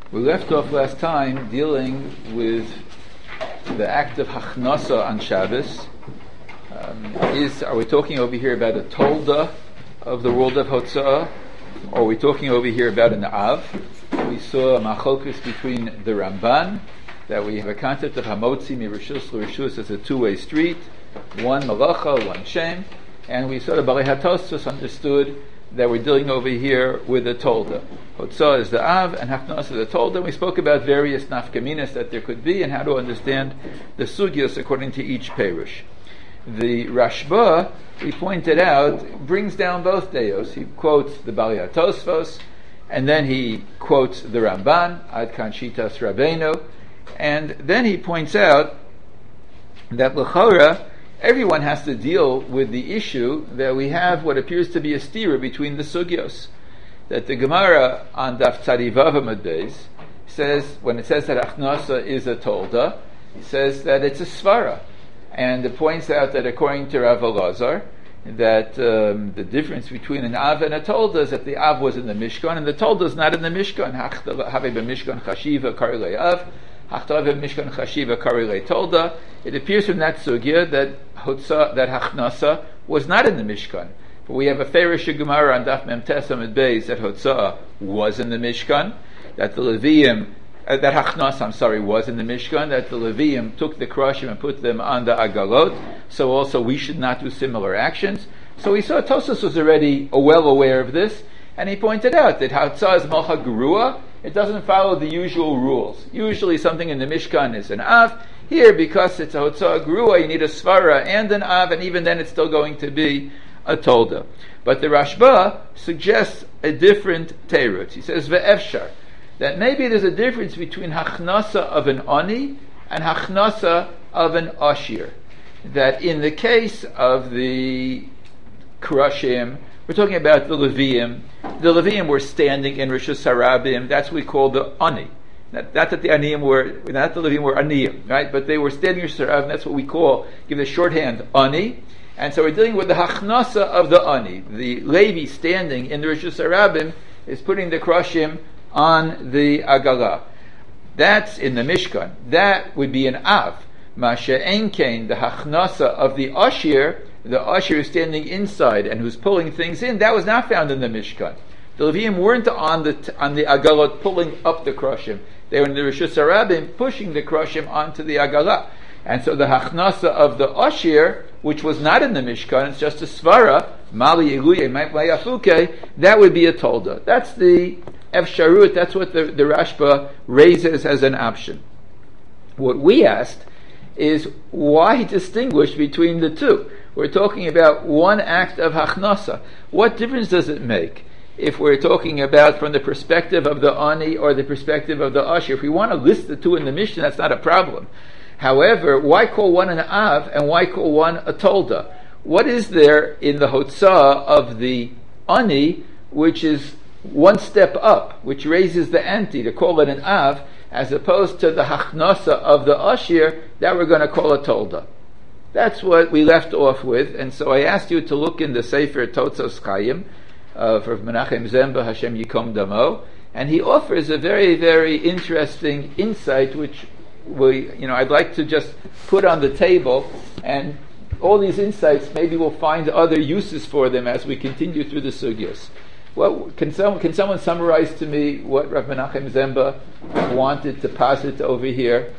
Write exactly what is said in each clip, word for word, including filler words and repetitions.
We left off last time dealing with the act of Hachnasa on Shabbos. Um, is are we talking over here about a tolda of the world of Hotzah, or are we talking over here about an Av? We saw a machlokes between the Ramban, that we have a concept of Hamotzi Mirishus L'Rishus as a two-way street, one Malacha, one Shem, and we saw the Balei HaTosfos understood that we're dealing over here with a tolda. Hotzah is the Av, and Hachnasa is the tolda. We spoke about various nafkaminas that there could be and how to understand the sugyos according to each perush. The Rashba, we pointed out, brings down both deos. He quotes the Balei HaTosfos, and then he quotes the Ramban, Ad Kan Shitas Rabbeinu, and then he points out that l'chora, everyone has to deal with the issue that we have what appears to be a stira between the sugyos. That the Gemara on Daf Tzadi Vav Amud Beis says, when it says that Hachnasa is a tolda, it says that it's a svara. And it points out that according to Rav Elazar, that um, the difference between an Av and a tolda is that the Av was in the Mishkan and the tolda is not in the Mishkan. Have b'Mishkan chashiva karilei Av. Mishkan chashiva karilei tolda. It appears from that sugya that Hotzah, that Hachnasa was not in the Mishkan. But we have a Ferish Gemara on Daf Mem Tes Amud Beis that Hotzah was in the Mishkan, that the Levium, uh, that Hachnasa, I'm sorry, was in the Mishkan, that the Levium took the Kroshim and put them on the Agalot. So also we should not do similar actions. So we saw Tosfos was already well aware of this, and he pointed out that Hotzah is Malcha Gerua. It doesn't follow the usual rules. Usually something in the Mishkan is an Av. Here, because it's a Hotzah Gerua, you need a Svara and an Av, and even then it's still going to be a Tolda. But the Rashba suggests a different teirut. He says, Ve'efshar, that maybe there's a difference between Hachnasa of an Ani and Hachnasa of an Ashir. That in the case of the Krashim, we're talking about the Levium. The Levium were standing in Rishus Harabim. That's what we call the Ani. Not, not that the Aniyim were, not the Levium were Aniyim, right? But they were standing in Rishus Harabim. That's what we call, give the shorthand, Ani. And so we're dealing with the Hachnasa of the Ani. The Levi standing in the Rishus Harabim is putting the Krashim on the Agalah. That's in the Mishkan. That would be an Av. Masha Enkein, the Hachnasa of the Ashir, the Ashir who's standing inside and who's pulling things in, that was not found in the Mishkan. The Leviim weren't on the on the Agalot pulling up the Kroshim. They were in the Rishus Harabim pushing the Kroshim onto the Agalah. And so the Hachnasa of the Ashir, which was not in the Mishkan, it's just a Svara, Mali Yeluye Mayafuke, that would be a Tolda. That's the Efsharut, that's what the, the Rashba raises as an option. What we asked is, why distinguish between the two? We're talking about one act of Hachnasa. What difference does it make if we're talking about from the perspective of the Ani or the perspective of the Ashir? If we want to list the two in the Mishnah, that's not a problem. However, why call one an Av and why call one a Tolda? What is there in the Hotzah of the Ani which is one step up, which raises the ante to call it an Av, as opposed to the Hachnasa of the Ashir that we're going to call a Tolda? That's what we left off with, and so I asked you to look in the Sefer Totzos Chaim of Rav Menachem Zemba Hashem Yikom Damo, and he offers a very, very interesting insight, which we, you know, I'd like to just put on the table, and all these insights maybe we'll find other uses for them as we continue through the sugyos. Well, can someone can someone summarize to me what Rav Menachem Zemba wanted to posit over here?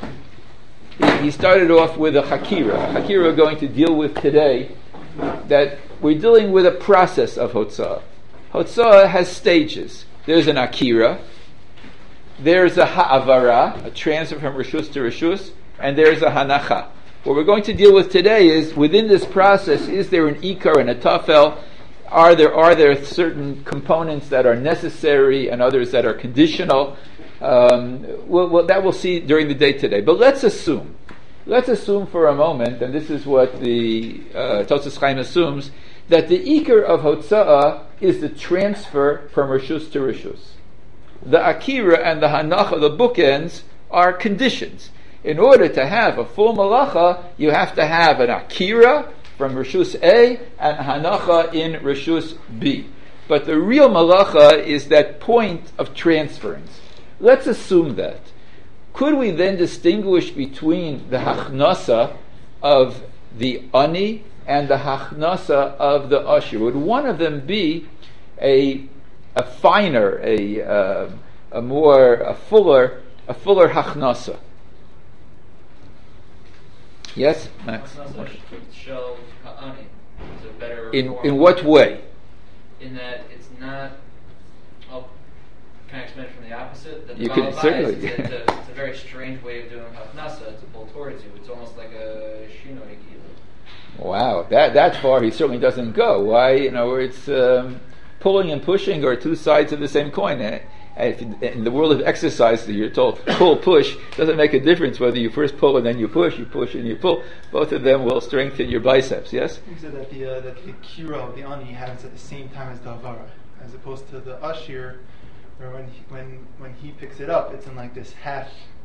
He started off with a Hakira. Hakira we're going to deal with today, that we're dealing with a process of Hotzah. Hotzah has stages. There's an Akira, there's a Ha'avara, a transfer from Rishus to Rishus, and there's a Hanacha. What we're going to deal with today is, within this process, is there an Ikar and a Tafel? Are there, are there certain components that are necessary and others that are conditional? Um, well, well, that we'll see during the day today. But let's assume, let's assume for a moment, and this is what the uh, Totzos Chaim assumes, that the Iker of Hotzah is the transfer from Rishus to Rishus. The Akira and the Hanacha, the bookends, are conditions. In order to have a full Malacha, you have to have an Akira from Rishus A and Hanacha in Rishus B. But the real Malacha is that point of transference. Let's assume that. Could we then distinguish between the hachnasa of the ani and the hachnasa of the ashir? Would one of them be a a finer, a uh, a more a fuller a fuller hachnasa? Yes, Max. Shel ha'ani is a better In form. in what way? In that it's not. Oh, can I explain it from the opposite? That the You can Baal Bayis, certainly. It's, it's, a, it's a very strange way of doing hachnasa to pull towards you. It's almost like a shino nekilah. Wow, that that far he certainly doesn't go. Why? You know, where it's um, pulling and pushing are two sides of the same coin. And if in the world of exercise, you're told pull, push, doesn't make a difference whether you first pull and then you push, you push and you pull. Both of them will strengthen your biceps. Yes. You said that the uh, that the kira of the ani happens at the same time as the avara, as opposed to the ashir, where when he, when when he picks it up, it's in like this half.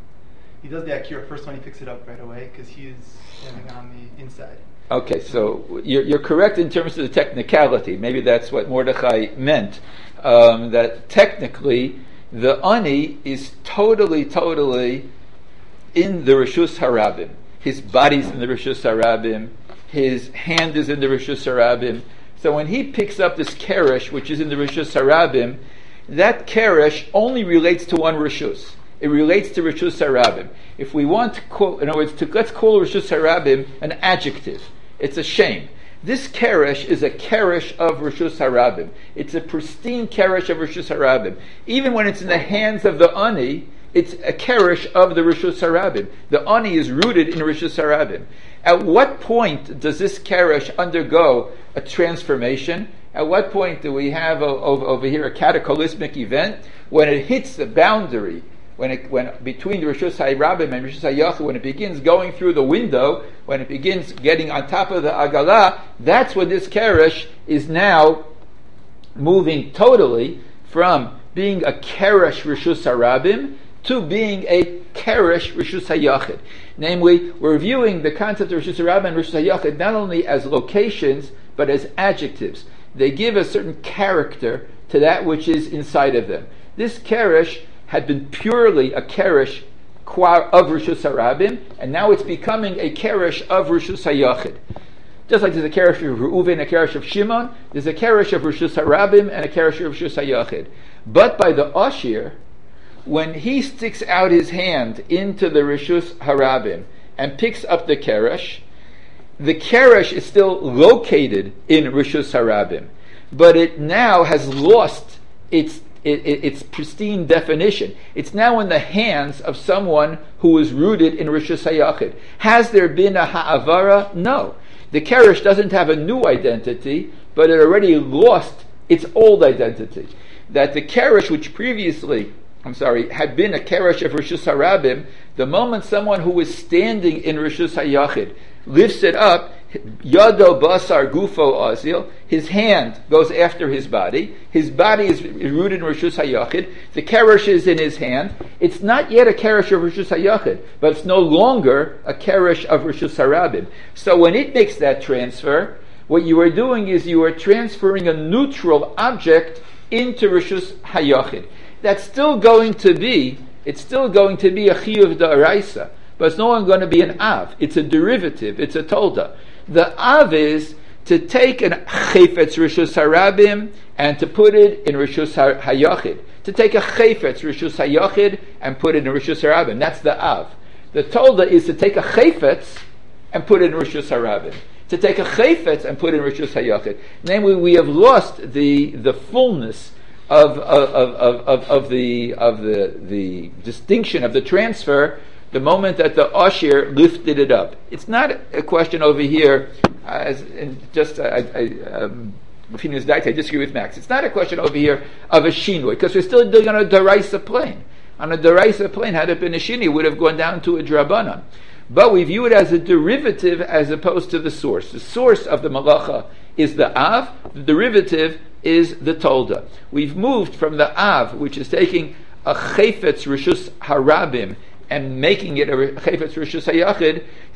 He does the akira first when he picks it up right away because he's standing on the inside. Okay, so you're, you're correct in terms of the technicality. Maybe that's what Mordechai meant. Um, that technically, the ani is totally, totally in the Rishus Harabim. His body's in the Rishus Harabim. His hand is in the Rishus Harabim. So when he picks up this keresh, which is in the Rishus Harabim, that keresh only relates to one Rishus. It relates to Rishus Harabim. If we want to call, in other words, to, let's call Rishus Harabim an adjective. It's a shame. This keresh is a keresh of Rishus Harabim. It's a pristine keresh of Rishus Harabim. Even when it's in the hands of the ani, it's a keresh of the Rishus Harabim. The ani is rooted in Rishus Harabim. At what point does this keresh undergo a transformation? At what point do we have a, over, over here a cataclysmic event? When it hits the boundary, when it, when between the Rishus Harabim and Rishus Hayachid, when it begins going through the window, when it begins getting on top of the Agalah, that's when this keresh is now moving totally from being a keresh Rishus Harabim to being a keresh Rishus Hayachid. Namely, we're viewing the concept of Rishus Harabim and Rishus Hayachid not only as locations, but as adjectives. They give a certain character to that which is inside of them. This keresh had been purely a keresh of Rishus Harabim, and now it's becoming a keresh of Rishus Hayachid. Just like there's a keresh of Reuven, a keresh of Shimon, there's a keresh of Rishus Harabim and a keresh of Rishus Hayachid. But by the Ashir, when he sticks out his hand into the Rishus Harabim and picks up the keresh, the keresh is still located in Rishus Harabim, but it now has lost its It, it, its pristine definition. It's now in the hands of someone who is rooted in Rishus Hayachid. Has there been a ha'avara? No. The keresh doesn't have a new identity, but it already lost its old identity. That the keresh, which previously, I'm sorry, had been a keresh of Rishus Harabim, the moment someone who was standing in Rishus Hayachid lifts it up, Yado basar gufo azil, his hand goes after his body. His body is rooted in Rishus Hayachid. The keresh is in his hand. It's not yet a keresh of Rishus Hayachid, but it's no longer a keresh of Rishus Harabim. So when it makes that transfer, what you are doing is you are transferring a neutral object into Rishus Hayachid. That's still going to be, it's still going to be a chiyuv da'araisa, but it's no longer going to be an av. It's a derivative. It's a tolda. The av is to take an chayfetz Rishus Harabim and to put it in Rishus Hayachid. To take a chayfetz Rishus Hayachid and put it in Rishus Harabim. That's the av. The tolda is to take a chayfetz and put it in Rishus Harabim. To take a chayfetz and put it in Rishus Hayachid. Namely, we have lost the the fullness of of, of, of, of the of the the distinction of the transfer the moment that the Ashir lifted it up. It's not a question over here, uh, as in just, I, I, um, I disagree with Max. It's not a question over here of a shinui, because we're still doing on a deraisa plane. On a deraisa plane, had it been a shinui, it would have gone down to a drabanan. But we view it as a derivative as opposed to the source. The source of the malacha is the av, the derivative is the tolda. We've moved from the av, which is taking a chayfetz Rishus Harabim, and making it a chayfetz Rishus Hayachid,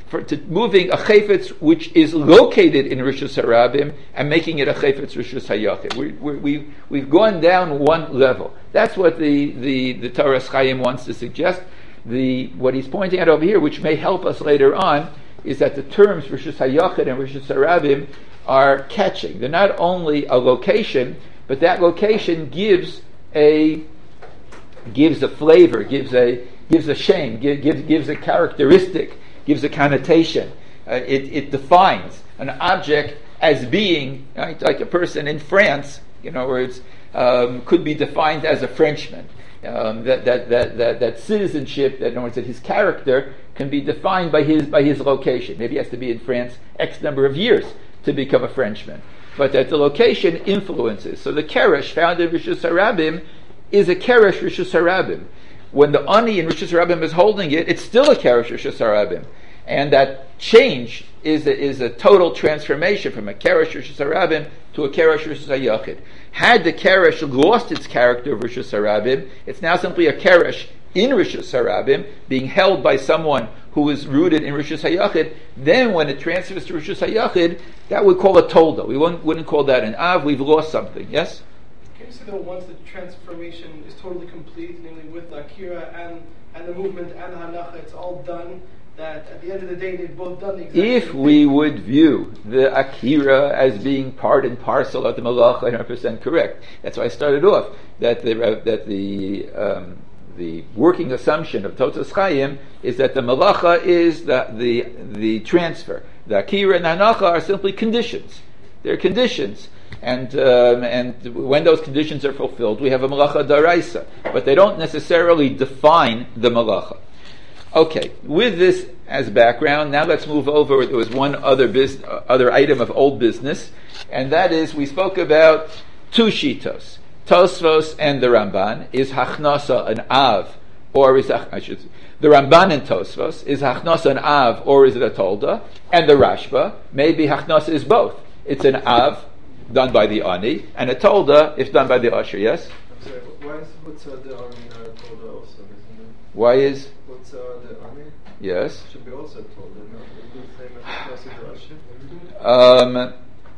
for to moving a chayfetz which is located in Rishus Harabim and making it a chayfetz Rishus Hayachid. We, we, we, we've gone down one level. That's what the, the, the Torah Chaim wants to suggest. The, what he's pointing out over here, which may help us later on, is that the terms Rishus Hayachid and Rishus Harabim are catching. They're not only a location, but that location gives a gives a flavor, gives a gives a shame, gives gives, gives a characteristic, gives a connotation. Uh, it, it defines an object as being, right, like a person in France, in other words, um, could be defined as a Frenchman. Um, that, that, that, that, that citizenship, that, in other words, that his character can be defined by his by his location. Maybe he has to be in France X number of years to become a Frenchman. But that the location influences. So the keresh found in Rishus Harabim is a keresh Rishus Harabim. When the ani in Rishus Harabim is holding it, it's still a keresh Rishus Harabim. And that change is a, is a total transformation from a keresh Rishus Harabim to a keresh Rishus Hayachid. Had the keresh lost its character of Rishus Harabim, it's now simply a keresh in Rishus Harabim, being held by someone who is rooted in Rishus Hayachid. Then when it transfers to Rishus Hayachid, that we call a tolda. We wouldn't, wouldn't call that an av. We've lost something. Yes? Can you say that once the transformation is totally complete, namely with the akira and, and the movement and the hanacha, it's all done, that at the end of the day they've both done the exact If same we thing? would view the akira as being part and parcel of the malacha, one hundred percent correct. That's why I started off that the uh, that the um, the working assumption of Totzos Chaim is that the malacha is the the the transfer. The akira and hanacha are simply conditions. They're conditions. And um, and when those conditions are fulfilled, we have a malacha daraisa, but they don't necessarily define the malacha. Okay, with this as background, now let's move over. There was one other bus- other item of old business, and that is we spoke about two shitos, Tosfos and the Ramban. Is Hachnasa an av, or is I should the Ramban and Tosfos is Hachnasa an av, or is it a tolda? And the Rashba, maybe Hachnasa is both. It's an av done by the ani, and a tolda if done by the usher. Yes. I'm sorry, why is Hutzah the Ani not a tolda also? Isn't it? Why is Hutzah the Ani? yes? Should be also tolda. No, we do the same as the Usher. Um,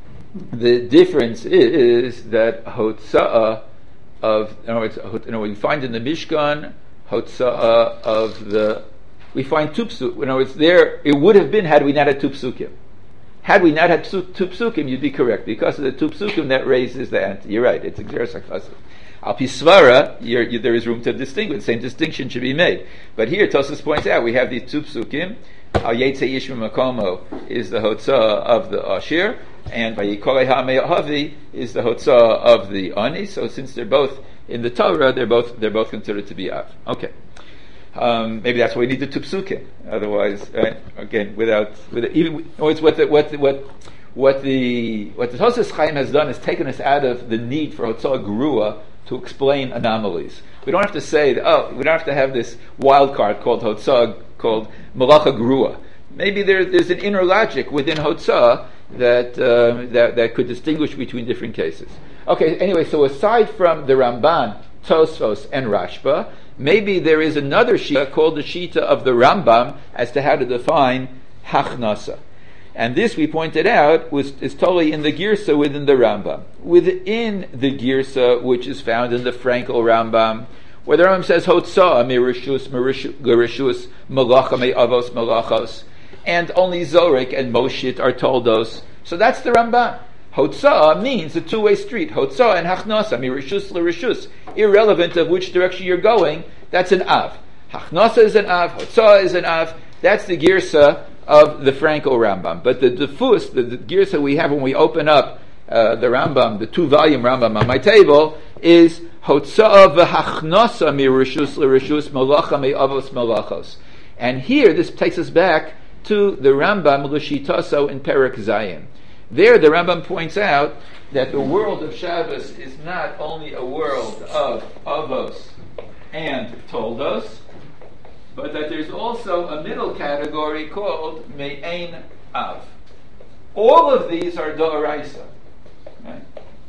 the difference is that hotza'ah of, you know, it's, you know, we find in the Mishkan hotza'ah of the, we find two psukim. You know, it's there. It would have been had we not had two psukim. Had we not had two, two psukim, you'd be correct. Because of the two psukim, that raises the ante. You're right. It's exeres hakfasa. Al pisvara, you, there is room to distinguish. The same distinction should be made. But here, Tosfos points out, we have these two psukim. Al Yetze Yishma Makomo is the hotzah of the Ashir, and Vayikole HaMe'ahavi is the hotzah of the Ani. So since they're both in the Torah, they're both they're both considered to be Av. Okay. Um, maybe that's why we need the two psukim. Otherwise, right, again, without, without even, it's what the, what the, what what the what the Tosfos Chaim has done is taken us out of the need for hotzah gerua to explain anomalies. We don't have to say, oh, we don't have to have this wild card called hotzah, called malacha gerua. Maybe there, there's an inner logic within hotzah that, uh, that that could distinguish between different cases. Okay, anyway, so aside from the Ramban, Tosfos, and Rashba, maybe there is another shita called the shita of the Rambam as to how to define hachnasa. And this, we pointed out, was is totally in the girsa within the Rambam. Within the girsa, which is found in the Frankel Rambam, where the Rambam says hotzah mirishus mirishus malacha me'avos malachos, and only Zorik and Moshit are toldos. So that's the Ramban. Hotzah means a two-way street. Hotzah and Hachnasa, mirishus l'rishus, irrelevant of which direction you're going. That's an av. Hachnasa is an av. Hotzah is an av. That's the girsa of the Frankel Rambam. But the defus, the, the girsa we have when we open up uh, the Rambam, the two-volume Rambam on my table, is Hotzah v'Hachnasa mirishus l'rishus malacha me'avos malachos. And here, this takes us back to the Rambam l'shitaso in Perek Zayin. There, the Rambam points out that the world of Shabbos is not only a world of avos and toldos, but that there's also a middle category called me'ein av. All of these are d'oraisa. Right?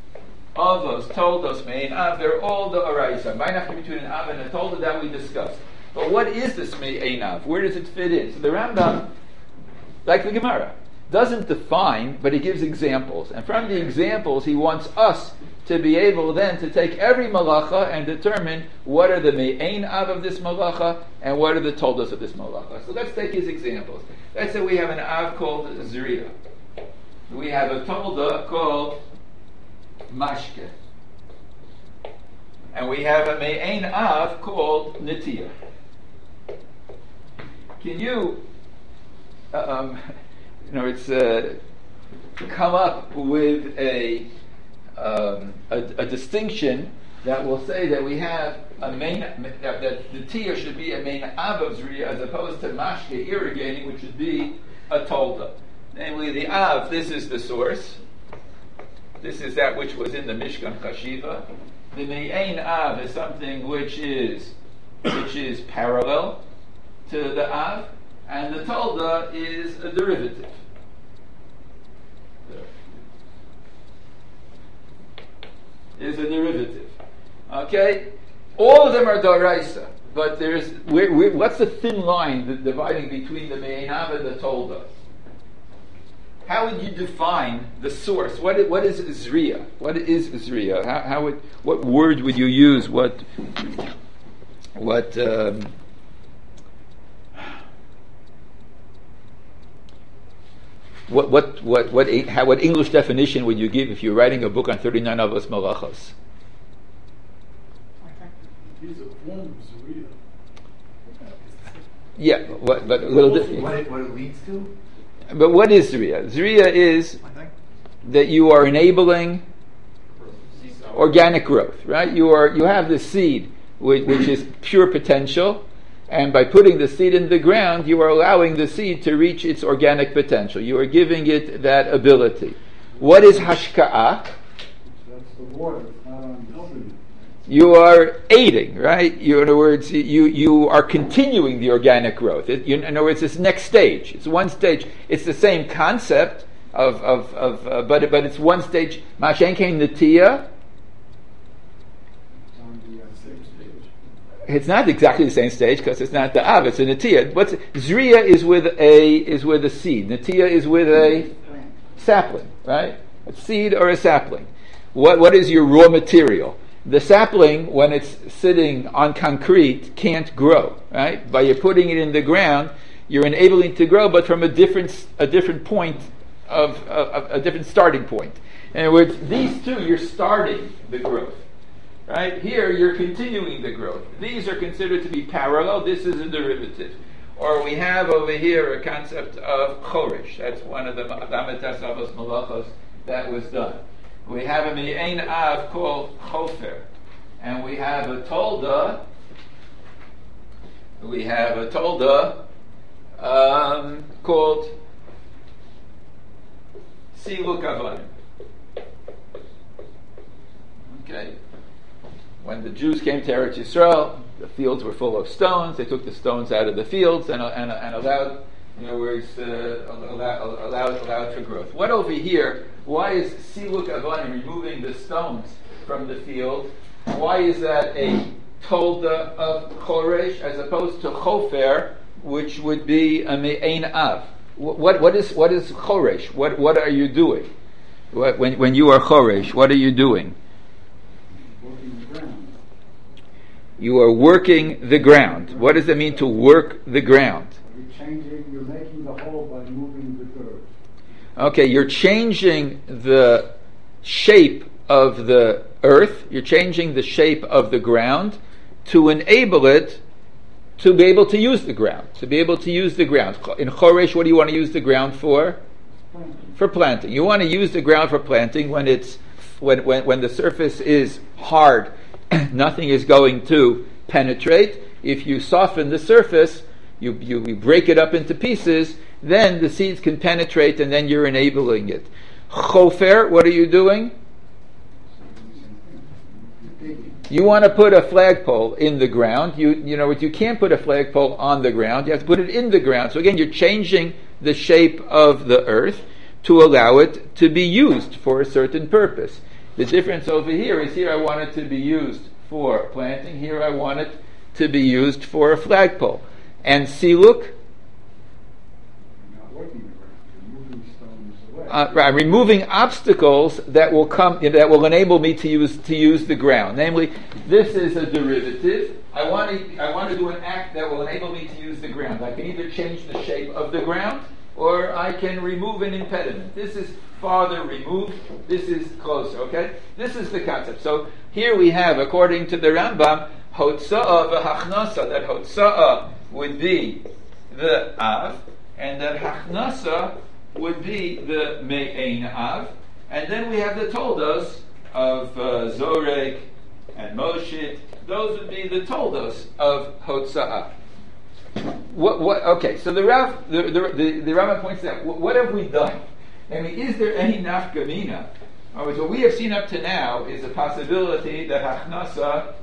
Avos, toldos, me'ein av, they're all d'oraisa. Ma'inach between an av and a tolda, that we discussed. But what is this me'ein av? Where does it fit in? So the Rambam like the Gemara. Doesn't define, but he gives examples. And from the examples, he wants us to be able then to take every malacha and determine what are the me'ein av of this malacha and what are the toldos of this malacha. So let's take his examples. Let's say we have an av called zriya. We have a tolda called mashke. And we have a me'ein av called netiya. Can you, um, you know, it's uh, come up with a, um, a a distinction that will say that we have a main that, that netiya should be a main av of zriya as opposed to mashke irrigating, which would be a tolda. Namely, the av. This is the source. This is that which was in the Mishkan Chashiva. The me'ein av is something which is which is parallel to the av, and the tolda is a derivative. Is a derivative. Okay, all of them are daraisa, but there's we're, we're, what's the thin line that dividing between the me'ein av and the tolda? How would you define the source? What is, what is zriya? What is zriya? How, how would what word would you use? What what um, what what what what how, what English definition would you give if you're writing a book on thirty-nine avos malachos? He's a form of zriya. Yeah, what, but a little different. What it, what it leads to? But what is zriya? Zriya is that you are enabling organic growth, right? You are you have the seed, which, which is pure potential, and by putting the seed in the ground, you are allowing the seed to reach its organic potential. You are giving it that ability. What is hashka'ah? That's the water. It's not on the tree. You are aiding, right? You, in other words, you, you are continuing the organic growth. It, you, in other words, it's next stage. It's one stage. It's the same concept of, of, of uh, but but it's one stage. Mashen kein netiya. It's on the uh, same stage. It's not exactly the same stage because it's not the av. It's a netiya. What's zriya is with a is with a seed. Netiya is with a sapling, right? A seed or a sapling. What what is your raw material? The sapling, when it's sitting on concrete, can't grow, right? By you putting it in the ground, you're enabling it to grow, but from a different a different point of, of a different starting point. In other words, these two, you're starting the growth, right? Here, you're continuing the growth. These are considered to be parallel. This is a derivative. Or we have over here a concept of chorish. That's one of the Adametas Avos Malachos that was done. We have a me'ein av called chofer, and we have a tolda. We have a tolda um, called siluk avonim. Okay, when the Jews came to Eretz Yisrael, the fields were full of stones. They took the stones out of the fields and and, and allowed, in other words, uh, allowed, allowed allowed for growth. What over here? Why is siluk avonim, removing the stones from the field? Why is that a tolda of choresh as opposed to chofer, which would be a me'ein av? What what is what is choresh? What what are you doing? What, when when you are choresh, what are you doing? Working the ground. You are working the ground. What does it mean to work the ground? You're changing. You're making the hole by moving the dirt. Okay, you're changing the shape of the earth, you're changing the shape of the ground to enable it to be able to use the ground, to be able to use the ground. In Choresh, what do you want to use the ground for? Planting. For planting. You want to use the ground for planting when it's when when, when the surface is hard, nothing is going to penetrate. If you soften the surface, you, you, you break it up into pieces, then the seeds can penetrate and then you're enabling it. Chofer, what are you doing? You want to put a flagpole in the ground. You you know you can't put a flagpole on the ground. You have to put it in the ground. So again, you're changing the shape of the earth to allow it to be used for a certain purpose. The difference over here is here I want it to be used for planting. Here I want it to be used for a flagpole. And siluk, Not working the ground. uh, I'm removing obstacles that will come that will enable me to use to use the ground. Namely, this is a derivative. I want to I want to do an act that will enable me to use the ground. I can either change the shape of the ground, or I can remove an impediment. This is farther removed. This is closer. Okay, this is the concept. So here we have, according to the Rambam, Hotza'ah v'Hachnasa. That Hotza'ah would be the Av, and that Hachnasa would be the Me'ein Av. And then we have the Toldos of uh, Zorek and Moshit. Those would be the Toldos of Hotza'ah. What, what, okay, so the Rav, the, the, the, the Rambam points out, what, what have we done? I mean, is there any nafkamina? What we have seen up to now is a possibility that Hachnasa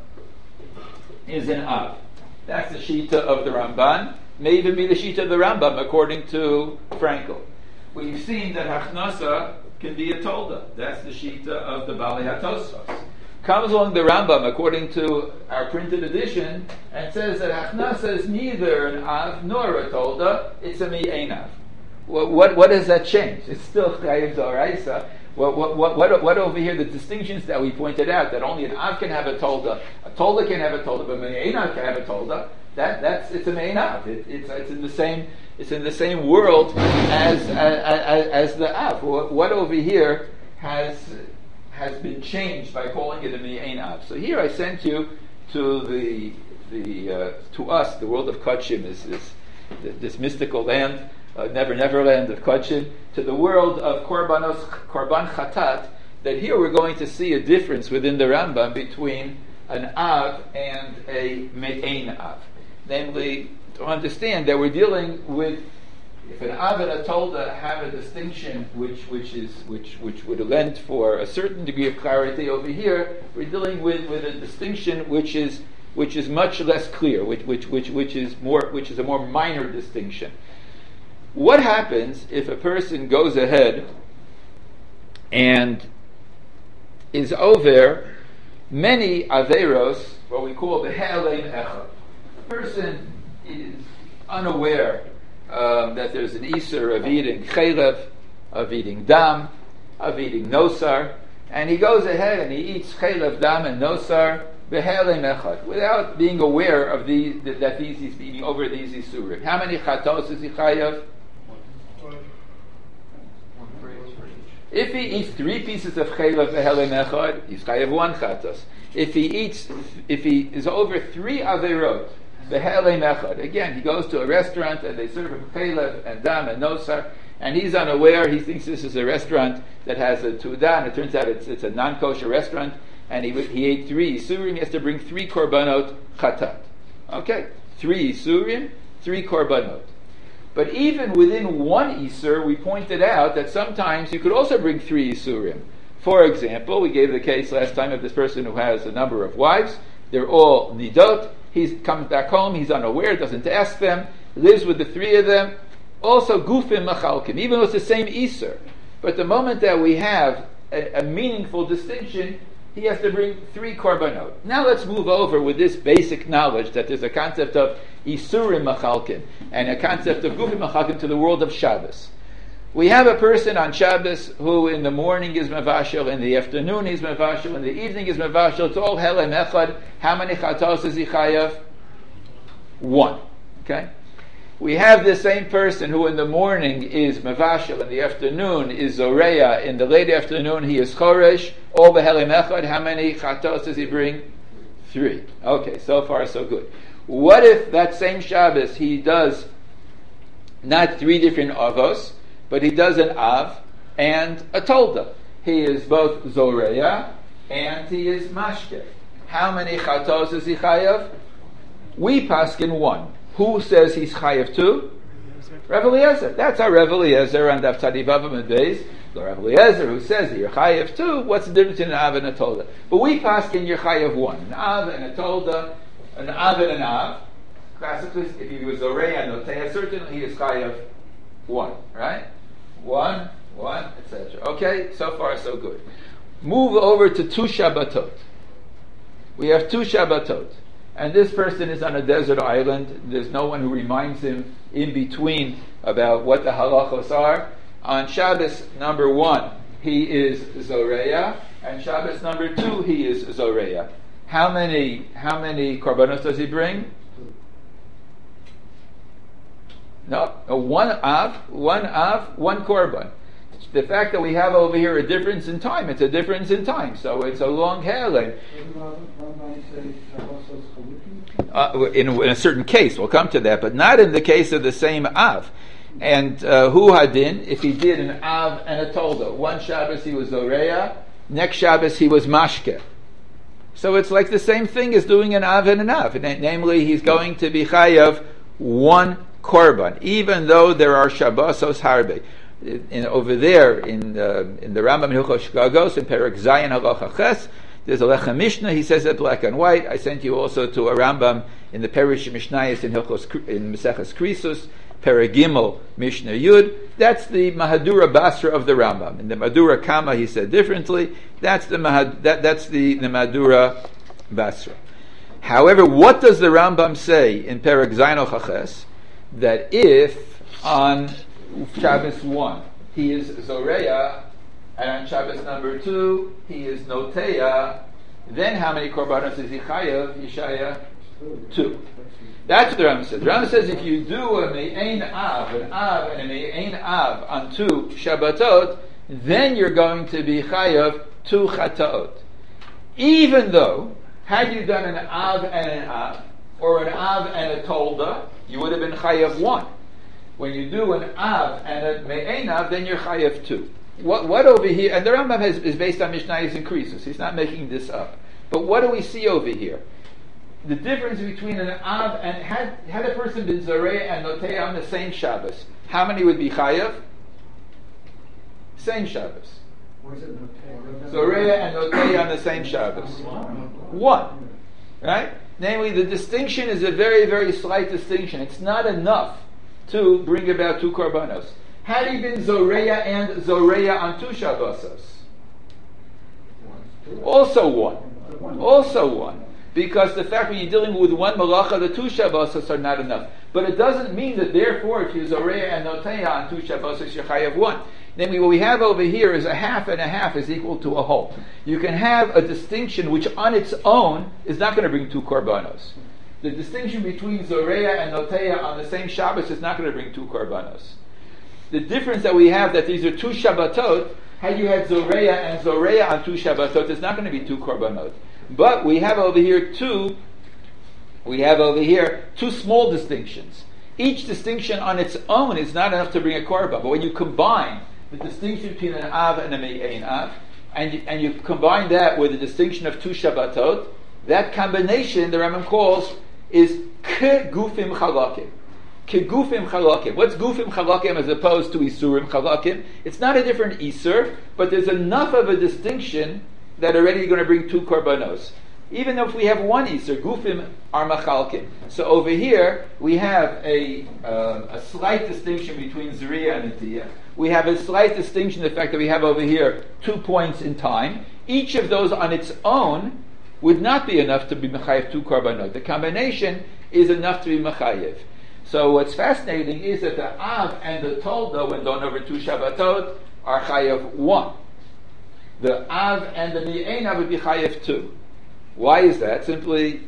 is an Av. That's the Shita of the Ramban. May even be the Shita of the Rambam, according to Frankel. We've seen that Hachnasa can be a Tolda. That's the Shita of the Bali HaTosfos. Comes along the Rambam, according to our printed edition, and says that Hachnasa is neither an Av nor a Tolda, it's a Mi'ein Av. What, what, what does that change? It's still Chayiv D'Oraisa. What, what, what, what, what over here, the distinctions that we pointed out, that only an Av can have a Tolda, a Tolda can have a Tolda, but Mi'ein Av can have a Tolda, that, that's, it's a Mi'ein Av. It, it's, it's in the same, it's in the same world as, as, as the Av. What, what over here has, has been changed by calling it a Mi'ein Av. So here I sent you to the, the, uh, to us, the world of Kodshim is this, this mystical land, Uh, never, never land of Kodshim, to the world of Korbanos, Korban Chatat, that here we're going to see a difference within the Rambam between an Av and a Me'ein Av. Namely, to understand that we're dealing with, if an Av and a Tolda have a distinction which which is which which would lend for a certain degree of clarity, over here we're dealing with, with a distinction which is which is much less clear, which which which which is more which is a more minor distinction. What happens if a person goes ahead and is over many averos, what we call the he'elein echad? A person is unaware um, that there's an isur of eating chelev, of eating dam, of eating nosar, and he goes ahead and he eats chelev, dam, and nosar be'he'elein echad without being aware of the that these he's eating over these isurim. How many chatos is he chayav? If he eats three pieces of chelev v'helein echad, he's chayav one chatos. If he eats, if he is over three averot v'helein echad, again he goes to a restaurant and they serve him chelev and dam and nosar, and he's unaware. He thinks this is a restaurant that has a tudah, and it turns out it's, it's a non-kosher restaurant. And he he ate three isurim. He has to bring three korbanot chatat. Okay, three isurim, three korbanot. But even within one Isur, we pointed out that sometimes you could also bring three Isurim. For example, we gave the case last time of this person who has a number of wives. They're all Nidot. He comes back home, he's unaware, doesn't ask them, lives with the three of them. Also, Gufim Machalkim, even though it's the same Isur. But the moment that we have a, a meaningful distinction, he has to bring three korbanot. Now let's move over with this basic knowledge that there's a concept of Isurim Machalkim and a concept of Gufim Machalkim to the world of Shabbos. We have a person on Shabbos who in the morning is Mavashel, in the afternoon he's Mavashel, in the evening is Mavashel. It's all Helem Echad. How many Chatos is he chayav? One. Okay? We have the same person who in the morning is Mavashel, in the afternoon is Zoreya, in the late afternoon he is Choresh, all the Helem Echad. How many Chatos does he bring? Three. Okay, so far so good. What if that same Shabbos he does not three different avos, but he does an av and a tolda? He is both Zoreya and he is Mashke. How many Chatos is he chayav? We paskin one. Who says he's chayav two? Rav Eliezer. That's our Rav Eliezer on Daf Tzadi Vav Amud Beis. The Rav Eliezer who says that you're chayav two. What's the difference between an av and a tolda? But we paskin you're chayav one. An av and a tolda. An av and an av. Classically, if he was Zoreya and Noteya, certainly he is chayav one. Right? One, one, et cetera. Okay, so far so good. Move over to two Shabbatot. We have two Shabbatot. And this person is on a desert island. There's no one who reminds him in between about what the halachos are. On Shabbos number one, he is Zoreya, and Shabbos number two, he is Zoreya. How many how many korbanos does he bring? No, uh, one av, one av, one korban. The fact that we have over here a difference in time, it's a difference in time, so it's a long hailing. Uh, in, in a certain case, we'll come to that, but not in the case of the same av. And uh, hu hadin, if he did an av and a tolda, one Shabbos he was Zoreya, next Shabbos he was mashke. So it's like the same thing as doing an av and an av. Namely, he's going to be chayav one korban, even though there are Shabbosos harbe. In, over there in uh, in the Rambam in Hilchos Shkagos in Perek Zayin Halacha Ches, there's a Lechem Mishnah. He says it black and white. I sent you also to a Rambam in the Perish Mishnayos in Hilchos in Meseches Krisus, Perek Gimel Mishnah Yud. That's the Mahadura Basra of the Rambam. In the Mahadura Kama, he said differently. That's the Mahad, that, that's the, the Mahadura Basra. However, what does the Rambam say in Perek Zayin Halacha Ches? That if on Shabbos one he is Zoreya, and on Shabbos number two he is Noteya, then how many korbanos is he chayav? Yishaya? Two. That's what the Rambam says. The Rambam says if you do a me'ein av, an av and a me'ein av on two Shabbatot, then you're going to be chayav two chataot. Even though, had you done an av and an av, or an av and a tolda, you would have been chayav one. When you do an av and a me'ein av, then you're chayav two. What, what over here, and the Rambam has, is based on Mishnayos and Krisus. He's not making this up. But what do we see over here? The difference between an av and, had, had a person been Zoreya and Noteya on the same Shabbos, how many would be chayav? Same Shabbos. Zoreya and Noteya on the same Shabbos. One. Right? Namely, the distinction is a very, very slight distinction. It's not enough to bring about two korbanos. Had he been Zoreya and Zoreya on two Shabbosos? Also one. Also one. Because the fact when you're dealing with one malacha, the two Shabbosos are not enough. But it doesn't mean that therefore if you're Zoreya and Noteya on two Shabbosos, you're chayav one. Namely, what we have over here is a half and a half is equal to a whole. You can have a distinction which on its own is not going to bring two korbanos. The distinction between Zoreya and Noteya on the same Shabbos is not going to bring two korbanos. The difference that we have that these are two Shabbatot, had you had Zoreya and Zoreya on two Shabbatot, it's not going to be two korbanot. But we have over here two, we have over here two small distinctions. Each distinction on its own is not enough to bring a korban. But when you combine the distinction between an av and a me'ein av, and you, and you combine that with the distinction of two Shabbatot, that combination the Rambam calls is ke-gufim chalakim. Ke-gufim chalakim. What's gufim chalakim as opposed to isurim chalakim? It's not a different isur, but there's enough of a distinction that already you're going to bring two korbanos. Even though if we have one isur, gufim are machalkim. So over here we have a uh, a slight distinction between Zuriya and Netiya. We have a slight distinction in the fact that we have over here two points in time. Each of those on its own would not be enough to be mechayev two korbanot. The combination is enough to be mechayev. So what's fascinating is that the av and the tolda, when done over two Shabbatot, are chayev one. The av and the me'ein av would be chayev two. Why is that? Simply,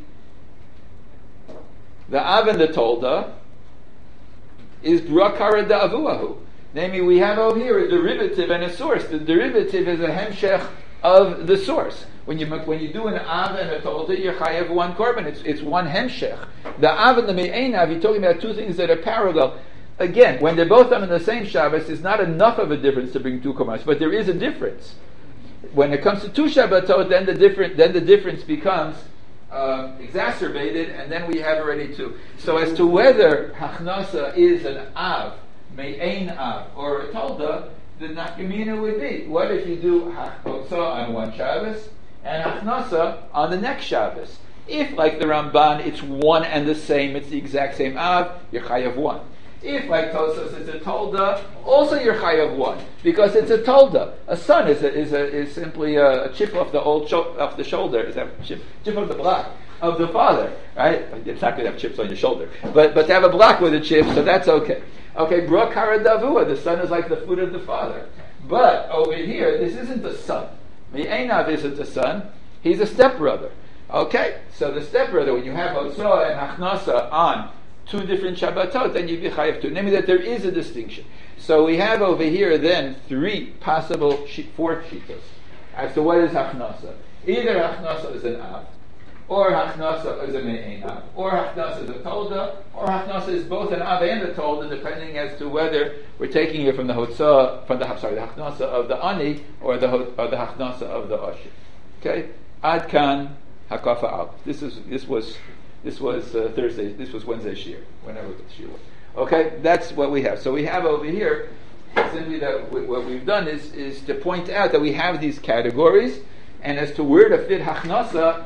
the av and the tolda is brakara da'avuahu. Namely, we have over here a derivative and a source. The derivative is a hemshech of the source. When you when you do an av and a tolda, you're chayav one korban. It's it's one hemshech. The av and the me'ein av, you're talking about two things that are parallel. Again, when they're both done on the same Shabbos, it's not enough of a difference to bring two korbanos, but there is a difference. When it comes to two Shabbatot, then the different then the difference becomes uh, exacerbated, and then we have already two. So as to whether hachnasa is an av, me'ein av, or a tolda, the nafkamina would be, what if you do hachotza on one Shabbos and hachnasa on the next Shabbos? If, like the Ramban, it's one and the same, it's the exact same av, you're chayav one. If, like Tosas, it's a tolda, also you're chayav one, because it's a tolda. A son is a, is a, is simply a, a chip off the old sho- off the shoulder, is a chip, chip off the block of the father, right? It's not going to have chips on your shoulder, but but to have a block with a chip, so that's okay. Okay, bra kara davua, the son is like the food of the father. But over here, this isn't the son. Mi'enav isn't the son, he's a stepbrother. Okay, so the stepbrother, when you have Hotzah and Achnasa on two different Shabbatot, then you'd be chayav too. Namely that there is a distinction. So we have over here then three possible, four shitas as to what is Achnasa. Either Achnasa is an Av, or Achnasa is a Me'enav, or Achnasa is a Tolda, or Achnasa is both an Av and a Tolda, depending as to whether we're taking it from the Hotzah, from the, sorry, the Achnasa of the Ani, or the, or the Achnasa of the Ashir. Okay? Ad Kan Hakafa Al. This is, this was, this was uh, Thursday, this was Wednesday Shir, whenever the Shir was. Okay? That's what we have. So we have over here, simply that w- what we've done is, is to point out that we have these categories, and as to where to fit Hachnasa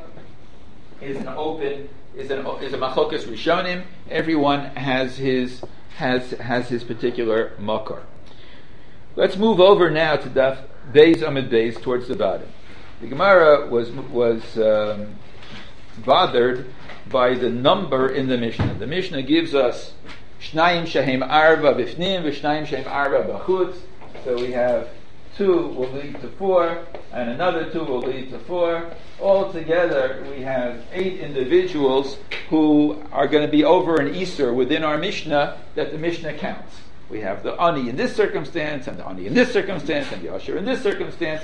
is an open, is an is a Machokas Rishonim. Everyone has his has has his particular makar. Let's move over now to Daf Beis Amid Beis towards the bottom. The Gemara was was um, bothered by the number in the Mishnah. The Mishnah gives us Shnayim Shehem Arba Bifnim v'Shnayim Shehem Arba B'chutz. So we have two will lead to four, and another two will lead to four. Altogether, we have eight individuals who are going to be over an Easter within our Mishnah that the Mishnah counts. We have the Ani in this circumstance, and the Ani in this circumstance, and the Asher in this circumstance.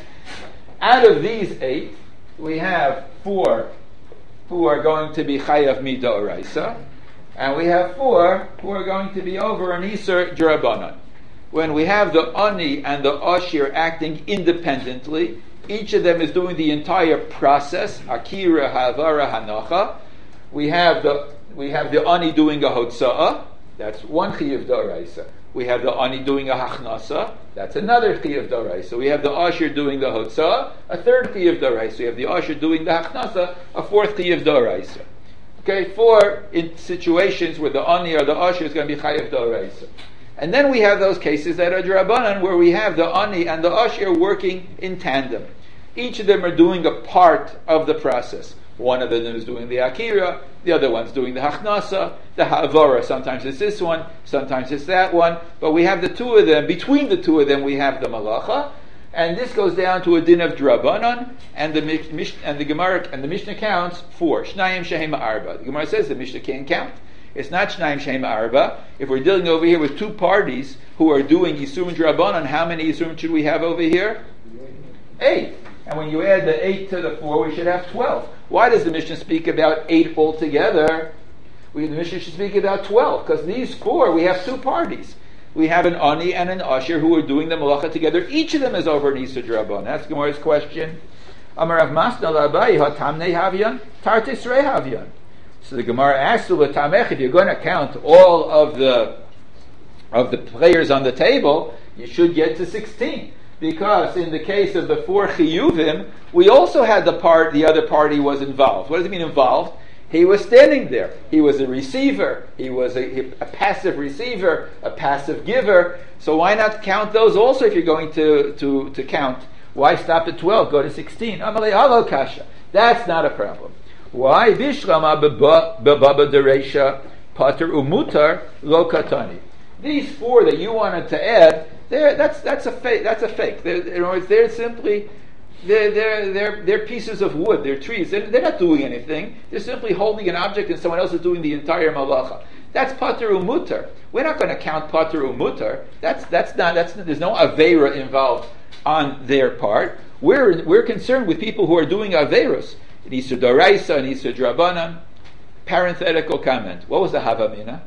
Out of these eight, we have four who are going to be Chayav Mid'oraisa, and we have four who are going to be over an Easter D'Rabbanan. When we have the Ani and the Ashir acting independently, each of them is doing the entire process, Akira, Havara, Hanacha. We have the we have the Ani doing a Hotza'ah, that's one Chiyuv D'Oraisa. We have the Ani doing a Hachnasa, that's another Chiyuv D'Oraisa. We have the Ashir doing the Hotza'ah, a third Chiyuv D'Oraisa. We have the Ashir doing the Hachnasa, a fourth Chiyuv D'Oraisa. Okay, four in situations where the Ani or the Ashir is going to be Chayav D'Oraisa. And then we have those cases that are D'Rabbanan, where we have the Ani and the Ashir working in tandem. Each of them are doing a part of the process. One of them is doing the Akira, the other one's doing the Hachnasa, the Ha'avara. Sometimes it's this one, sometimes it's that one. But we have the two of them. Between the two of them, we have the Malacha. And this goes down to a din of D'Rabbanan, and the Mish- and the Gemara and the Mishnah counts four. Shnayim Shehem Arba. The Gemara says the Mishnah can't count. It's not Shnayim Shehem Arba. If we're dealing over here with two parties who are doing Yisurim D'Rabbanan, how many Yisurim should we have over here? Eight. And when you add the eight to the four, we should have twelve. Why does the Mishnah speak about eight altogether? We, the Mishnah should speak about twelve, because these four, we have two parties. We have an Ani and an Ashir who are doing the Malacha together. Each of them is over an Issa D'Rabbanan. That's Gemara's question. Amar Rav Masna l'Abai hatamnei havyan, tartis rei havyan. So the Gemara asks, if you're going to count all of the of the players on the table, you should get to sixteen. Because in the case of the four chiyuvim, we also had the part, the other party was involved. What does it mean involved? He was standing there. He was a receiver. He was a, a passive receiver, a passive giver. So why not count those also if you're going to, to, to count? Why stop at twelve? Go to sixteen. Amalei halo kasha. That's not a problem. Why? Bishlama bebaba dereisha pater umutar lo katani. These four that you wanted to add, they're, that's that's a fake. That's a fake. They're, in other words, they're simply they're they're they're they're pieces of wood. They're trees. They're, they're not doing anything. They're simply holding an object, and someone else is doing the entire malacha. That's pater umutar. We're not going to count pater umutar. That's that's not that's there's no aveira involved on their part. We're we're concerned with people who are doing averos. An Isur D'Oraisa, an Isur D'Rabbanan. Parenthetical comment. What was the Havamina?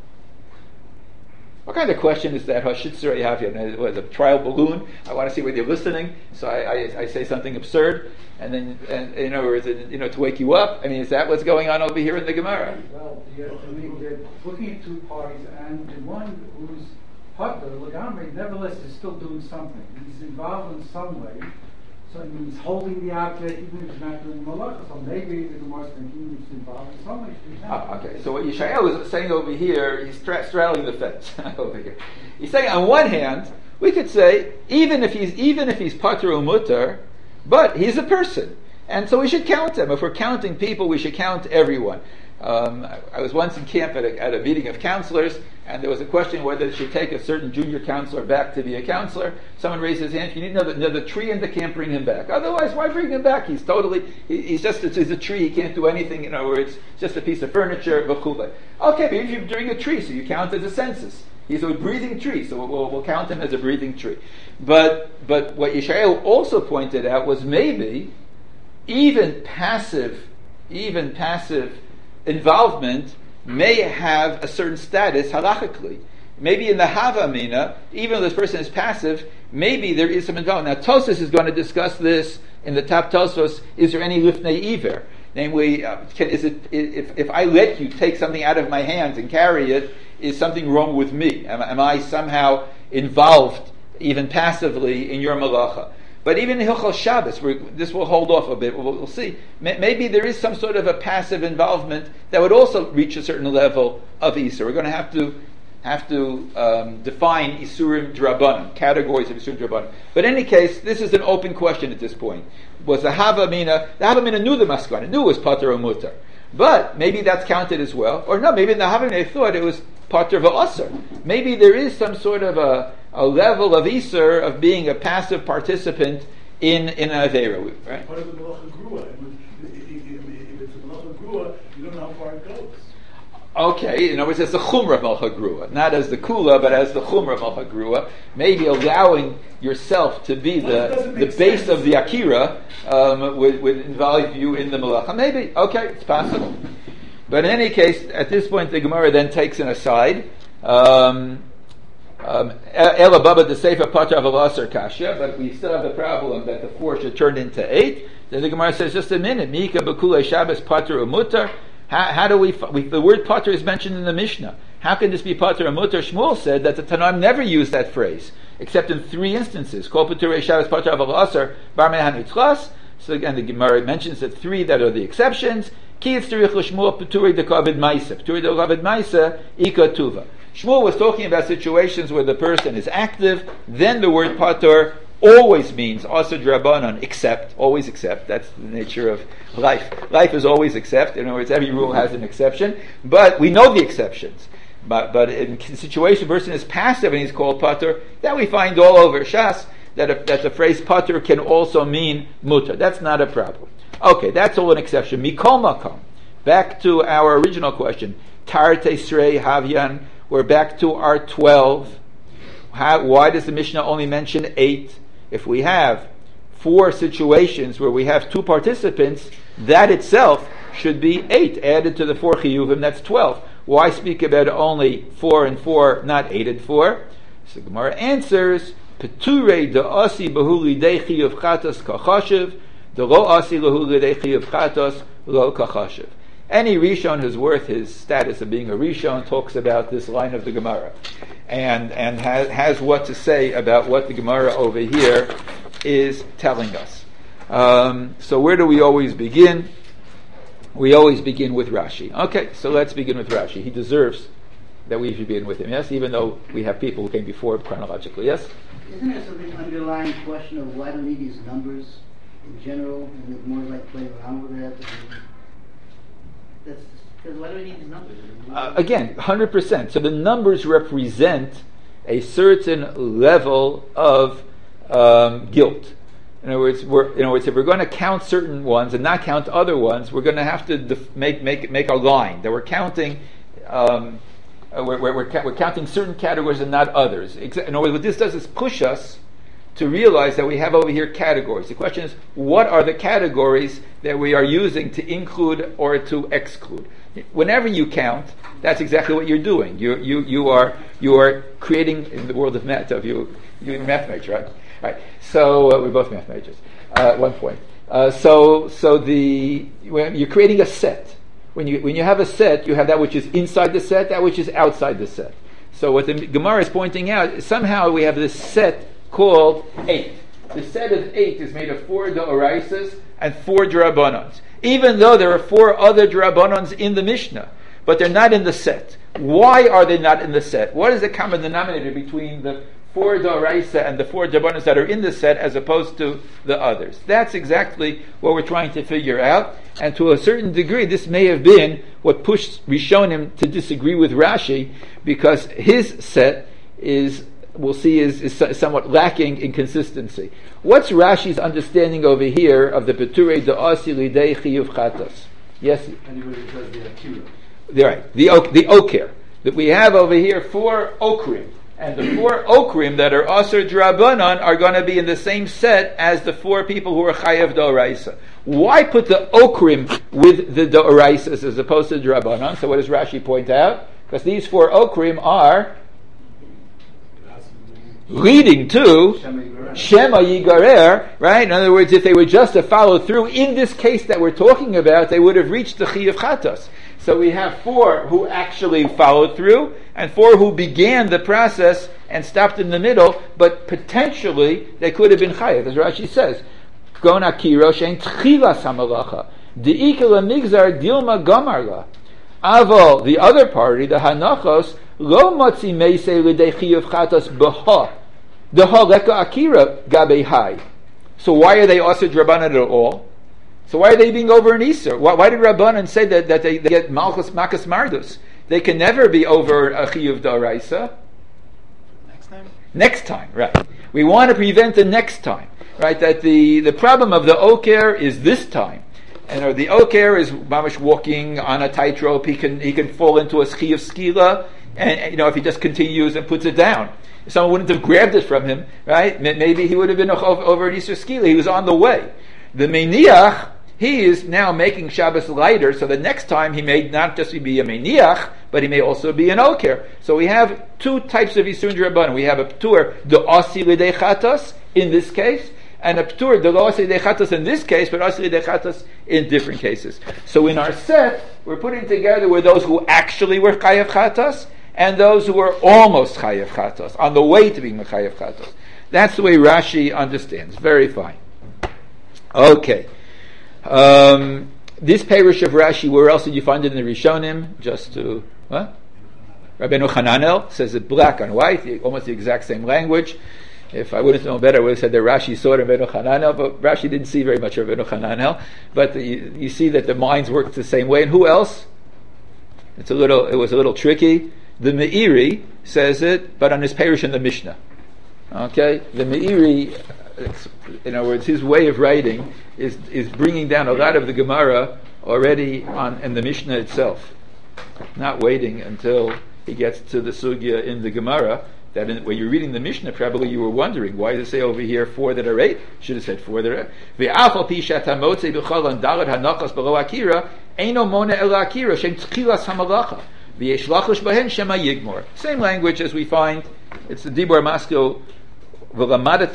What kind of question is that? Hashitzur Yahavyan. It was a trial balloon. I want to see whether you're listening, so I, I, I say something absurd, and then, and, you know, is it, you know, to wake you up. I mean, is that what's going on over here in the Gemara? Well, yeah, I mean, they're looking at two parties, and the one who's partner, Lagamri, nevertheless is still doing something. He's involved in some way. So he's holding the object even if he's not doing malacha. So maybe the Gemara is thinking he's involved in some way. Ah, okay, so what Yishayahu is saying over here, he's stra- straddling the fence over here. He's saying on one hand, we could say even if he's even if he's pater umutar, but he's a person, and so we should count him. If we're counting people, we should count everyone. Um, I, I was once in camp at a, at a meeting of counselors, and there was a question whether they should take a certain junior counselor back to be a counselor. Someone raised his hand. You need another, another tree in the camp, bring him back. Otherwise, why bring him back? He's totally, he, he's just, he's a tree, he can't do anything, in other words, just a piece of furniture, v'chulei. Okay, but if you bring a tree, so you count as a census. He's a breathing tree, so we'll, we'll count him as a breathing tree. But, but what Yeshayahu also pointed out was maybe even passive, even passive involvement may have a certain status halachically. Maybe in the Hava Amina, even though this person is passive, maybe there is some involvement. Now Tosfos is going to discuss this in the top Tosfos. Is there any lifnei iver? Namely, uh, can, is it if, if I let you take something out of my hands and carry it, is something wrong with me? Am, am I somehow involved, even passively, in your malacha? But even in Hilchos Shabbos, this will hold off a bit. We'll, we'll see. Maybe there is some sort of a passive involvement that would also reach a certain level of Isur. We're going to have to have to um, define Isurim Drabanan, categories of Isurim Drabanan. But in any case, this is an open question at this point. Was the Hava Amina, the Hava Amina knew the Maskana, knew it was Pater or Mutar. But maybe that's counted as well. Or no, maybe in the Hava Amina they thought it was Pater v'Asar. Maybe there is some sort of a, a level of Isur of being a passive participant in, in an Aveira, right? Part of the Malacha Grua. If it's a Malacha Grua, you don't know how far it goes. Okay, in other words, as the Chumrah of Malacha Grua. Not as the Kula, but as the Chumrah of Malacha Grua. Maybe allowing yourself to be the, the base sense. Of the Akira um, would, would involve you in the Malacha. Maybe. Okay, it's possible. But in any case, at this point, the Gemara then takes an aside. Um, um, Ela Baba the Sefer Pater Avalasar Kasha, but we still have the problem that the four should turn into eight. Then the Gemara says, just a minute, Mika Bekule Shabbos Pater Umutar. How, how do we, we? The word Pater is mentioned in the Mishnah. How can this be Pater Umutar? Shmuel said that the Tanaim never used that phrase, except in three instances. Kol Pater Shabbos Pater Avalasar Bar Mehan Yitzchas. So again, the Gemara mentions that three that are the exceptions. Shmuel was talking about situations where the person is active, then the word patur always means asad rabbanon, except, always except, that's the nature of life. Life is always except, in other words, every rule has an exception, but we know the exceptions. But, but in the situation, the person is passive and he's called patur, that we find all over Shas, that, a, that the phrase patur can also mean mutar. That's not a problem. Okay, that's all an exception. Mikol makom. Back to our original question. Tarte Srei Havyan. We're back to our twelve. How, why does the Mishnah only mention eight? If we have four situations where we have two participants, that itself should be eight. Added to the four chiyuvim, that's twelve. Why speak about only four and four, not eight and four? So the Gemara answers, Peturei da'asi behu lidei chiyuv chatas kachashiv. Any Rishon who's worth his status of being a Rishon talks about this line of the Gemara, and and has, has what to say about what the Gemara over here is telling us. Um, so where do we always begin? We always begin with Rashi. Okay, so let's begin with Rashi. He deserves that we should begin with him, yes, even though we have people who came before him chronologically, yes? Isn't there something underlying question of why do we need these numbers in general, and it's more like playing around with that? That's because why do we need these numbers? Uh, again, one hundred percent. So the numbers represent a certain level of um, guilt. In other words, we're, in other words, if we're going to count certain ones and not count other ones, we're going to have to def- make make make a line that we're counting. Um, we're, we're, we're, ca- we're counting certain categories and not others. In other words, what this does is push us to realize that we have over here categories. The question is, what are the categories that we are using to include or to exclude? Whenever you count, that's exactly what you're doing. You you you are you are creating, in the world of math. Of you you're a math major, right? Right. So uh, we're both math majors uh, at one point. Uh, so so the when you're creating a set. When you when you have a set, you have that which is inside the set, that which is outside the set. So what the Gemara is pointing out is somehow we have this set called eight. The set of eight is made of four d'oraisas and four d'rabbanans. Even though there are four other d'rabbanans in the Mishnah, but they're not in the set. Why are they not in the set? What is the common denominator between the four Doraisa and the four Drabanos that are in the set as opposed to the others. That's exactly what we're trying to figure out, and to a certain degree this may have been what pushed Rishonim to disagree with Rashi, because his set is, we'll see, is, is somewhat lacking in consistency. What's Rashi's understanding over here of the Peturei Da'asi Lidei Chiyuv Chatas? Yes? Anybody does the Akira. Right, the, the Oker. That we have over here four Okrim. And the four Okrim that are Aser Drabanan are going to be in the same set as the four people who are Chayav Doraisa. Why put the Okrim with the Doraisas as opposed to Drabanan? So what does Rashi point out? Because these four Okrim are leading to Shema Yigarer, right? In other words, if they were just to follow through, in this case that we're talking about, they would have reached the Chiyuv Chatas. So we have four who actually followed through, and four who began the process and stopped in the middle, but potentially they could have been chayav, as Rashi says. Gon akiro shein tchilas hamalacha, deikela migzar dilma gamarla. Aval, the other party, the hanachos, lo matzi meisei l'dei chiyuv chatas b'ha, deha leka akira gabe hai. So why are they also drabanan at all? So why are they being over an Isser? Why, why did Rabbanan say that, that they, they get Malchus Makas Mardus? They can never be over a Chiyuv D'Oraisa. Next time? Next time, right. We want to prevent the next time, right? That the, the problem of the Oker is this time. And or the Oker is mamash walking on a tightrope. He can he can fall into a Chiyuv Skila, and you know if he just continues and puts it down. Someone wouldn't have grabbed it from him, right? Maybe he would have been over, over an Isser Skila. He was on the way. The Meniach, he is now making Shabbos lighter, so the next time he may not just be a Meniach, but he may also be an Oker. So we have two types of Yisur Rabbanan. We have a Ptur D'Asi L'Dei Chatas in this case, and a Ptur D'Asi L'Dei Chatas in this case, but Asi L'Dei Chatas in different cases. So in our set, we're putting together with those who actually were Chayav Chatas, and those who were almost Chayav Chatas, on the way to being Chayav Chatas. That's the way Rashi understands. Very fine. Okay. Um, this Perush of Rashi, where else did you find it in the Rishonim? Just to, what? Rabbeinu Hananel says it black on white, almost the exact same language. If I would have known better, I would have said that Rashi saw Rabbeinu Hananel, but Rashi didn't see very much of Rabbeinu Hananel. But the, you, you see that the minds worked the same way. And who else? It's a little, it was a little tricky. The Meiri says it, but on his Perush in the Mishnah. Okay? The Meiri, in other words, his way of writing is is bringing down a lot of the Gemara already on in the Mishnah itself, not waiting until he gets to the sugya in the Gemara. That in, when you're reading the Mishnah, probably you were wondering why does it say over here four that are eight? Should have said four that are eight. Ve'afal pi shatamotze b'chol and dalad hanachas below akira eino mona el akira shem tchilas hamalacha v'yesh lachush bahen shema yigmor. Same language as we find. It's the Dibur Maskil. Sorry,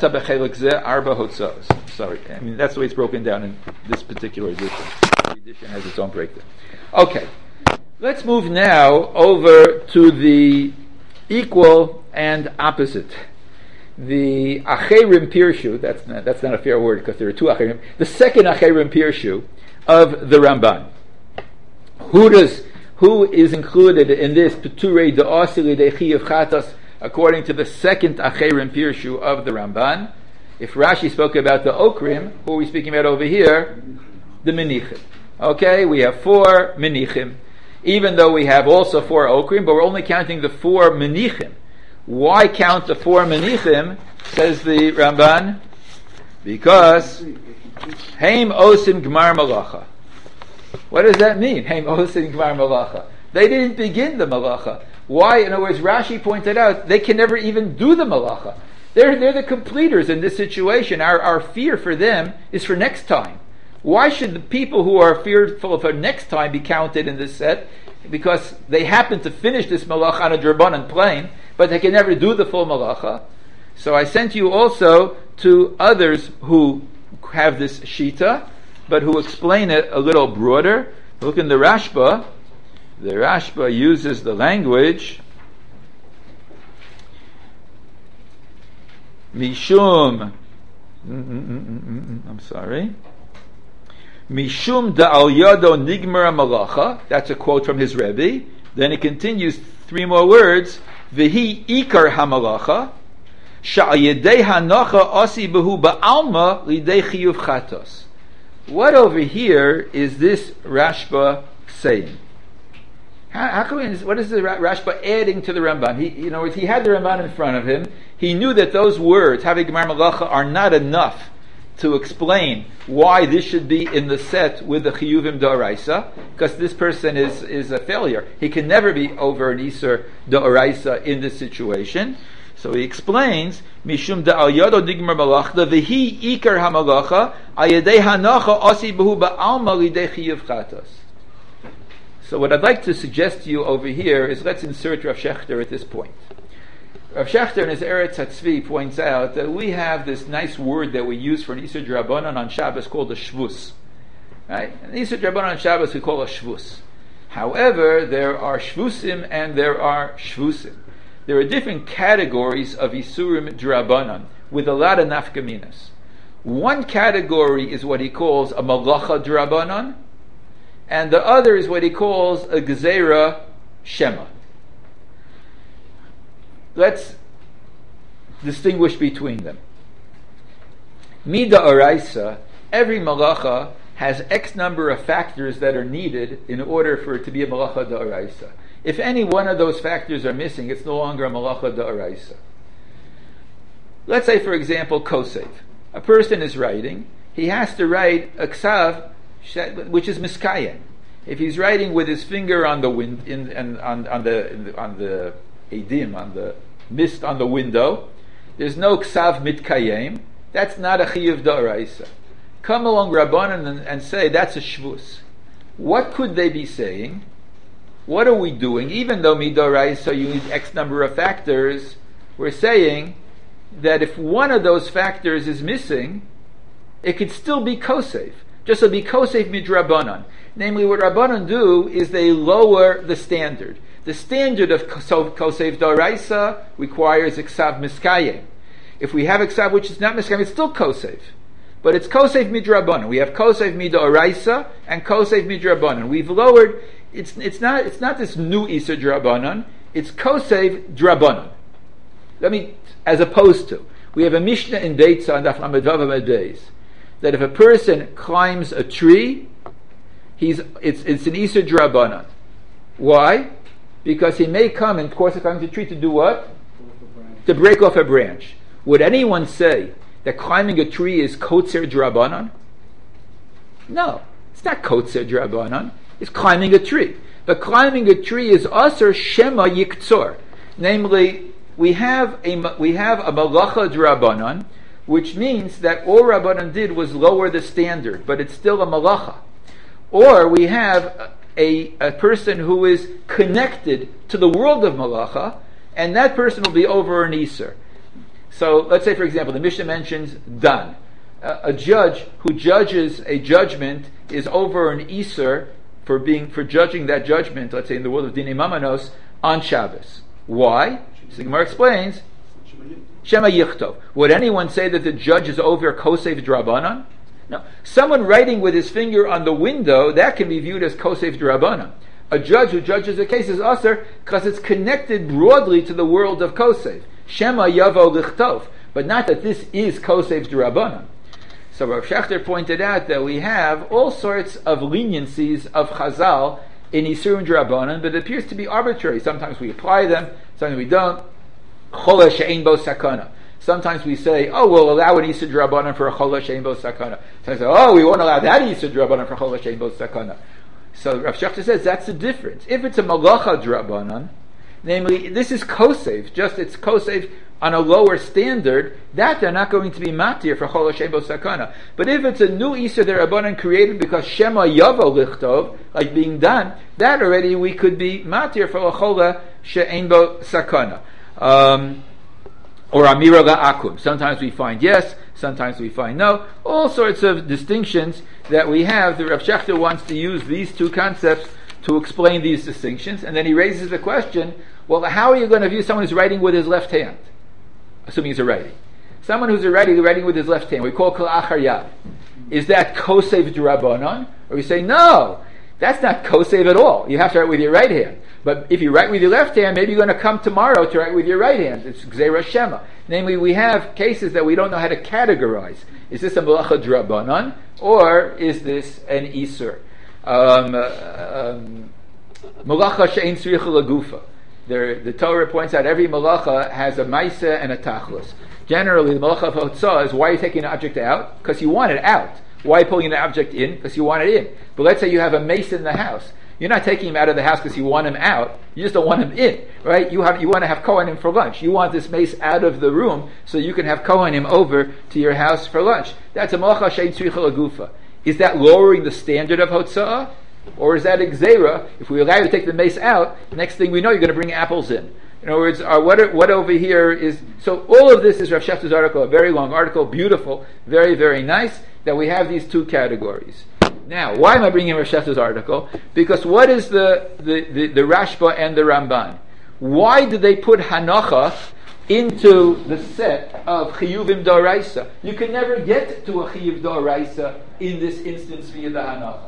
I mean that's the way it's broken down in this particular edition. Every edition has its own breakdown. Okay, let's move now over to the equal and opposite. The Acherim Pirshu, that's not, that's not a fair word because there are two Acherim. The second Acherim Pirshu of the Ramban. Who does who is included in this Peturei D'Asi L'Dei Chiyuv Chatas? According to the second Acherim Pirshu of the Ramban. If Rashi spoke about the Okrim, who are we speaking about over here? The Menichim. Okay, we have four Menichim. Even though we have also four Okrim, but we're only counting the four Menichim. Why count the four Menichim, says the Ramban? Because Heim Osim Gmar Malacha. What does that mean? Heim Osim Gmar Malacha. They didn't begin the Malacha. Why? In other words, Rashi pointed out they can never even do the malacha. They're they're the completers in this situation. Our our fear for them is for next time. Why should the people who are fearful for next time be counted in this set? Because they happen to finish this malacha on a drabanan plane, but they can never do the full malacha. So I sent you also to others who have this shita, but who explain it a little broader. Look in the Rashba. The Rashba uses the language Mishum I'm sorry Mishum da'al yado nigmar malacha. That's a quote from his Rebbe. Then it continues three more words. V'hi ikar hamalacha Sha'al yedei hanocha osi behu ba'alma lidei chiyuv chatos. What over here is this Rashba saying? How, how can we, what is the Rashba adding to the Ramban? He, you know, he had the Ramban in front of him. He knew that those words, having Gemar Malacha, are not enough to explain why this should be in the set with the Chiyuvim Da'oraisa, because this person is, is a failure. He can never be over an Iser Da'oraisa in this situation. So he explains, Mishum da'al yado digmar malachta v'hi ikar hamalacha ayedei hanacha osi behu ba'alma lidei chiyuv chatos. So what I'd like to suggest to you over here is let's insert Rav Shechter at this point. Rav Shechter in his Eretz HaTzvi points out that we have this nice word that we use for an Isur D'Rabbanan on Shabbos called a shvus. Right? An Isur D'Rabbanan on Shabbos we call a shvus. However, there are shvusim and there are shvusim. There are different categories of Isurim D'Rabbanan with a lot of nafkaminas. One category is what he calls a Malacha D'Rabbanan, and the other is what he calls a Gezerah Shema. Let's distinguish between them. Mida Oraisa, every Malacha has X number of factors that are needed in order for it to be a Malacha D'Oraisa. If any one of those factors are missing, it's no longer a Malacha D'Oraisa. Let's say, for example, Kosev. A person is writing, he has to write a Ksav, which is Miskayem. If he's writing with his finger on the wind, in, in, on, on the in the, on the Edim, on the mist on the window, there's no Ksav Mitkayem, that's not a Chiyuv D'Oraisa. Come along Rabbanan and, and say that's a Shvus. What could they be saying? What are we doing? Even though Midoraisa you need X number of factors, we're saying that if one of those factors is missing, it could still be Kosev. Just to be Kosev Midrabanan. Namely, what Rabbanan do is they lower the standard. The standard of Kosev D'Oraisa requires Iksav Miskayem. If we have Iksav which is not Miskayem, it's still Kosev. But it's Kosev Midrabanan. We have Kosev Midoraisa and Kosev Midrabanan. We've lowered. It's it's not it's not this new Isur D'Rabbanan. It's Kosev D'Rabbanan. Let me, as opposed to, we have a Mishnah in Deitza on Daf Lamed Vav Amud Beis that if a person climbs a tree, he's it's it's an Isur D'Rabbanan. Why? Because he may come in course of climbing the tree to do what? To break off a branch. Would anyone say that climbing a tree is Kotzer D'Rabbanan? No, it's not Kotzer D'Rabbanan. It's climbing a tree. But climbing a tree is Aser Shema Yiktzor. Namely, we have a we have a Malacha D'Rabbanan, which means that all Rabbanan did was lower the standard, but it's still a Malacha. Or we have a, a person who is connected to the world of Malacha, and that person will be over an Isur. So let's say, for example, the Mishnah mentions Dan. Uh, a judge who judges a judgment is over an Isur for being for judging that judgment, let's say in the world of Dinei Mamanos, on Shabbos. Why? So the Gemara explains, Shema Yichtov. Would anyone say that the judge is over Kosev D'Rabbanan? No. Someone writing with his finger on the window, that can be viewed as Kosev D'Rabbanan. A judge who judges a case is Aser because it's connected broadly to the world of Kosev. Shema Yavo Lichtov. But not that this is Kosev D'Rabbanan. So Rav Shechter pointed out that we have all sorts of leniencies of Chazal in Isurim D'Rabbanan, but it appears to be arbitrary. Sometimes we apply them, sometimes we don't. Chola she'ein bo sakana. Sometimes we say, oh, we'll allow an Isur D'Rabbanan for a Chola she'ein bo sakana. Sometimes we say, oh, we won't allow that Isur D'Rabbanan for Chola she'ein bo sakana. So Rav Shechter says that's the difference. If it's a Malacha D'Rabbanan, namely, this is Kosev, just it's Kosev on a lower standard, that they're not going to be matir for Chol Hashem Bo Sakana. But if it's a new Isur D'Rabbanan created because Shema Yavo Lichtov, like being done, that already we could be matir for Chol Hashem Bo Sakana. Um, or Amira La'akum. Sometimes we find yes, sometimes we find no. All sorts of distinctions that we have. The Rav Shechter wants to use these two concepts to explain these distinctions, and then he raises the question, well, how are you going to view someone who's writing with his left hand? Assuming he's a righty. Someone who's a righty, writing with his left hand, we call kol achar yad. Is that Kosev D'Rabbanan? Or we say, no, That's not kosev at all. You have to write with your right hand. But if you write with your left hand, maybe you're going to come tomorrow to write with your right hand. It's gzeira shema. Namely, we have cases that we don't know how to categorize. Is this a malacha drabanan, or is this an isur? Um, um, malacha she'ein tzricha lagufa. The Torah points out every malacha has a maisa and a tachlis. Generally, the malacha of hotzah is why you're taking an object out? Because you want it out. Why are you pulling an object in? Because you want it in. But let's say you have a mace in the house. You're not taking him out of the house because you want him out. You just don't want him in, right? You have you want to have Kohanim for lunch. You want this mace out of the room so you can have Kohanim over to your house for lunch. That's a malacha she'ein tzricha lagufa. Is that lowering the standard of hotzah? Or is that a gzeira? If we allow you to take the mace out, next thing we know, you're going to bring apples in. In other words, uh, what, what over here is... So all of this is Rav Shefter's article, a very long article, beautiful, very, very nice, that we have these two categories. Now, why am I bringing Rav Shefter's article? Because what is the, the, the, the Rashba and the Ramban? Why did they put Hanacha into the set of Chiyuvim Doraisa? You can never get to a Chiyuv Doraisa in this instance via the Hanacha.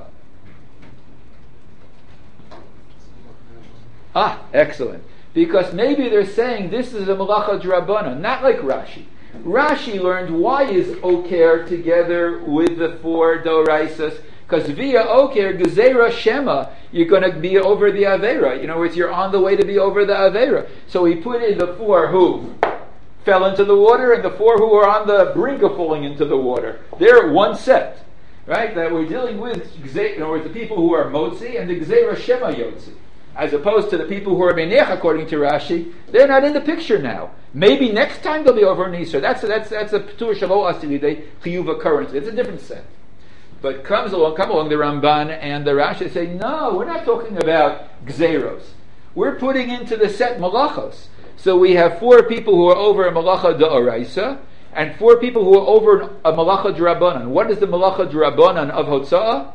Ah, excellent. Because maybe they're saying this is a malacha drabana, not like Rashi. Rashi learned why is Oker together with the four Doraisas, because via Oker, Gezerah Shema, you're going to be over the Avera. In other words, you're on the way to be over the Avera. So he put in the four who fell into the water and the four who are on the brink of falling into the water. They're one set, right? That we're dealing with, in other words, the people who are Motzi and the Gezerah Shema Yotzi. As opposed to the people who are Menech, according to Rashi, they're not in the picture now. Maybe next time they'll be over in Isra. That's a, that's that's a P'tur Shalo Asilidei Chiyuv occurrence. It's a different set. But comes along, come along the Ramban and the Rashi say, no, we're not talking about Gzeros. We're putting into the set Malachos. So we have four people who are over a Malacha D'Oraisa and four people who are over a Malacha D'Rabanan. What is the Malacha D'Rabanan of Hotza'ah?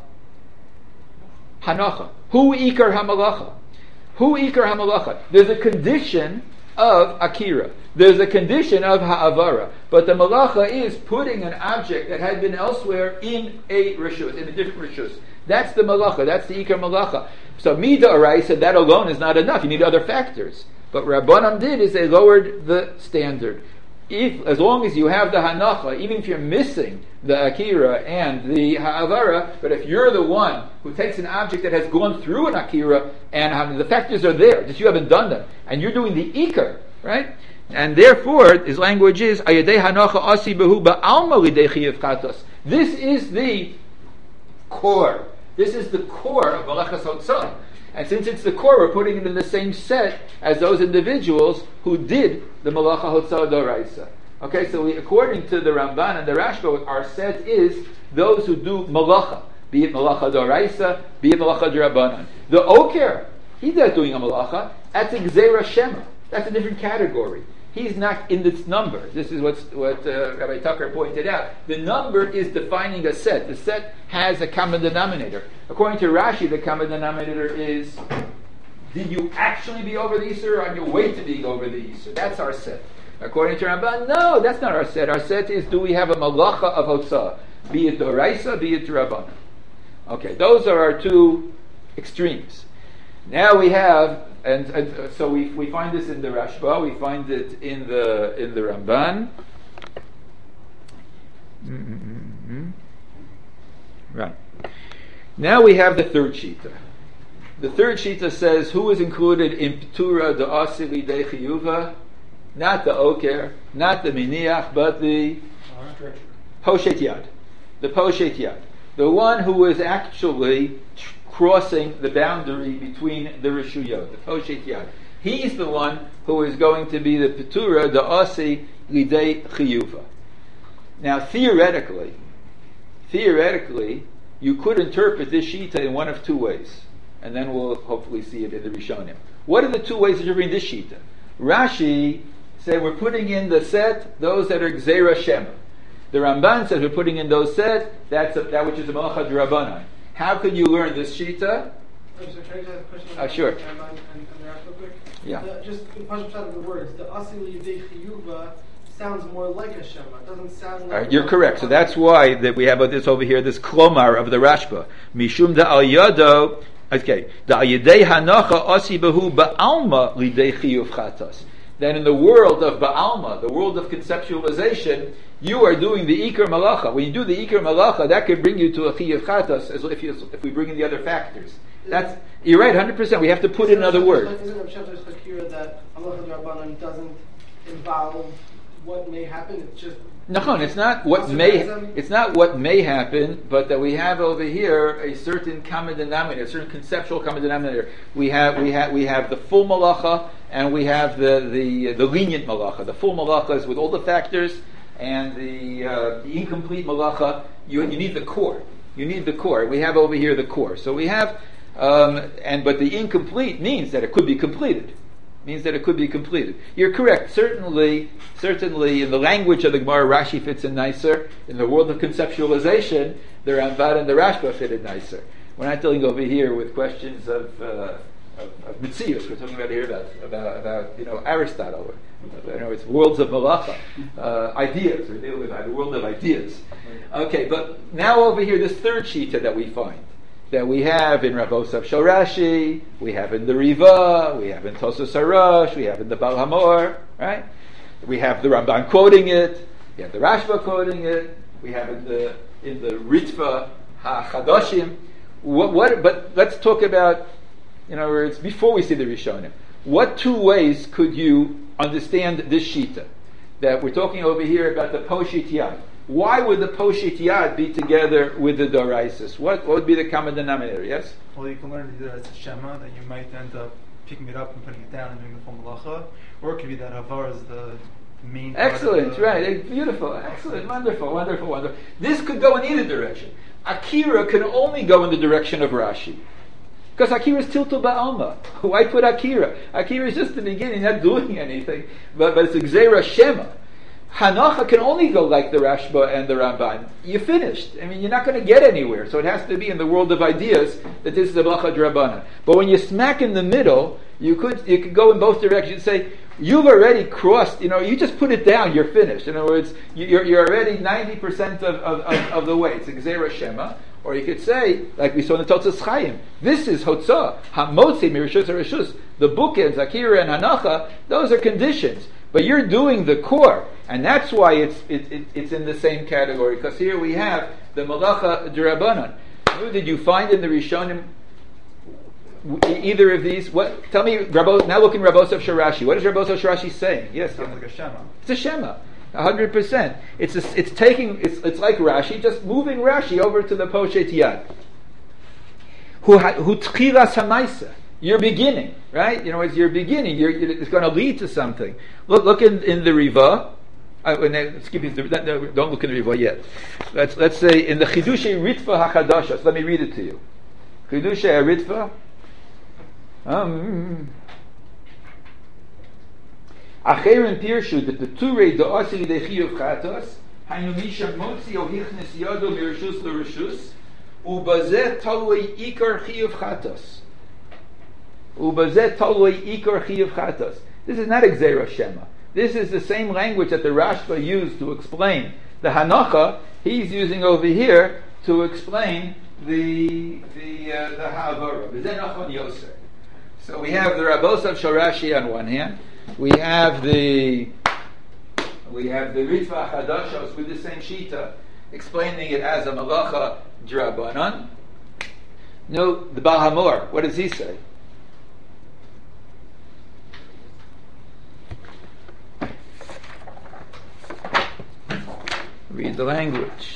Hanacha. Hu Ikar HaMalacha. Hu Ikar HaMalacha. There's a condition of Akira. There's a condition of Ha'avara. But the Malacha is putting an object that had been elsewhere in a Rishus, in a different Rishus. That's the Malacha. That's the Ikar Malacha. So Mida Arai said that alone is not enough. You need other factors. But Rabbanan did is they lowered the standard. If, as long as you have the Hanacha, even if you're missing the Akira and the Ha'avara, but if you're the one who takes an object that has gone through an Akira and the factors are there, just you haven't done them, and you're doing the Ikar, right? And therefore, his language is, Ayadei Hanacha Asi Behu Ba'alma Lidei Chiyav Chatos. This is the core. This is the core of Malachas Hotzah. And since it's the core, we're putting it in the same set as those individuals who did the Malacha Hotzah Doraisa. Okay, so we, according to the Ramban and the Rashba, our set is those who do Malacha, be it Malacha Doraisa, be it Malacha D'Rabanan. The Oker, he's not doing a Malacha, that's a Gzeira Shema. That's a different category. He's not in this number. This is what's, what uh, Rabbi Tucker pointed out. The number is defining a set. The set has a common denominator. According to Rashi, the common denominator is, did you actually be over the Yisur or on your way to being over the Yisur? That's our set. According to Ramban, no, that's not our set. Our set is, do we have a malacha of Hotzah? Be it Doraisa, be it Rabbanan. Okay, those are our two extremes. Now we have, and, and so we we find this in the Rashba, we find it in the in the Ramban. Mm-hmm. Right. Now we have the third shita. The third shita says who is included in P'tura the Asili de Chiyuva, not the Oker, not the Miniach, but the Poshet Yad. The Poshet Yad. The one who is actually crossing the boundary between the Rishuyot, the Poshet Yad. He's the one who is going to be the P'tura, the Asi Lidei Chiyuva. Now theoretically, theoretically, you could interpret this Shita in one of two ways. And then we'll hopefully see it in the Rishonim. What are the two ways of interpreting this Shita? Rashi said we're putting in the set, those that are Gzeira Shema. The Ramban says we're putting in those sets, that's a, that which is the Malacha D'Rabanan. How can you learn this Shita? I'm sorry, can I just have a question? Uh, sure. And, and, and real quick? Yeah. The, just the Pashut of the words. The Asili Yidei Chiyuva sounds more like a Shema. It doesn't sound like... All right, you're correct. So that's why that we have this over here, this klomar of the Rashba. Mishum da al yado, okay, da al yedei hanocha osi behu ba'alma lidei chiyuv chatas. Then in the world of ba'alma, the world of conceptualization, you are doing the ikar malacha. When you do the ikar malacha, that could bring you to a chiyuv chatas, as if, you, if we bring in the other factors. That's, you're right, one hundred percent. We have to put in another word. Isn't it Pshatos Chakira that Allah Rabbanan doesn't involve what may happen? It's just no, it's not what may. It's not what may happen, but that we have over here a certain common denominator, a certain conceptual common denominator. We have we have we have the full malacha, and we have the the the lenient malacha. The full malacha is with all the factors, and the, uh, the incomplete malacha. You you need the core. You need the core. We have over here the core. So we have. Um, and but the incomplete means that it could be completed. Means that it could be completed. You're correct. Certainly, certainly, in the language of the Gemara, Rashi fits in nicer. In the world of conceptualization, the Ramban and the Rashba fit in nicer. We're not dealing over here with questions of uh, of, of Mitzius. We're talking about here about about, about you know Aristotle. You know, it's worlds of malacha, uh, ideas. We're dealing with the world of ideas. Okay, but now over here, this third shita that we find. That we have in Rabosav Shel Rashi, we have in the Riva, we have in Tosos Harash, we have in the Baal Hamor, right? We have the Ramban quoting it, we have the Rashba quoting it, we have in the in the Ritva HaChadoshim. What, what? But let's talk about, in other words, before we see the Rishonim, what two ways could you understand this shita that we're talking over here about the Poshit Yad? Why would the Poshit Yad be together with the Doraisis? What, what would be the common denominator, yes? Well, you can learn either as a Shema, that you might end up picking it up and putting it down and doing the full malacha, or it could be that Havar is the main part Excellent, of the, right. Beautiful, excellent, wonderful, wonderful, wonderful. This could go in either direction. Akira can only go in the direction of Rashi. Because Akira is tiltul ba'alma. Why put Akira? Akira is just the beginning, not doing anything, but, but it's a Gzeira Shema. Hanacha can only go like the Rashba and the Ramban. You finished. I mean, you're not going to get anywhere. So it has to be in the world of ideas that this is a Malacha D'Rabbanan. But when you smack in the middle, you could you could go in both directions. Say you've already crossed. You know, you just put it down. You're finished. In other words, you're you're already ninety percent of, of, of, of the way. It's a Gzeira Shema. Or you could say, like we saw in the Totzas Chaim, this is Hotzah, Hamotzi Mirishus Rishus. The bookends, Akira and Hanacha, those are conditions. But you're doing the core, and that's why it's it, it, it's in the same category. Because here we have the Malacha D'Rabbanan. Who did you find in the Rishonim? Either of these? What? Tell me. Rabbo, now look in Rabosav Shel Rashi. What is Rabosav Shel Rashi saying? Yes, sounds like a Shema. It's a Shema, a hundred percent. It's a, it's taking it's it's like Rashi, just moving Rashi over to the Poshet Yad. Who who tchilas hamaisa. You're beginning, right? You know, as you're beginning, you're, you're, it's going to lead to something. Look, look in, in the Riva. Uh, when they, skip it, don't look in the Riva yet. Let's let's say in the Chidushay Ritva Hakadashas. Let me read it to you. Chidushay Ritva. Um. Acherin Pirshu that the Turei the Asiri Dechi of Chatos Hainu Misha Motzi Ohichnes Yado Mirishus LeRishus Ubazet Talwei Ikar Chiyuv Chatos. This is not a Gzeira Shema. This is the same language that the Rashba used to explain the Hanacha. He's using over here to explain the the uh, the Ha'avara. So we have the Rabosav Shel Rashi on one hand. We have the we have the Ritva Chadashos with the same shita, explaining it as a Malacha D'Rabbanan. No, the Baal Hamor. What does he say? Read the language.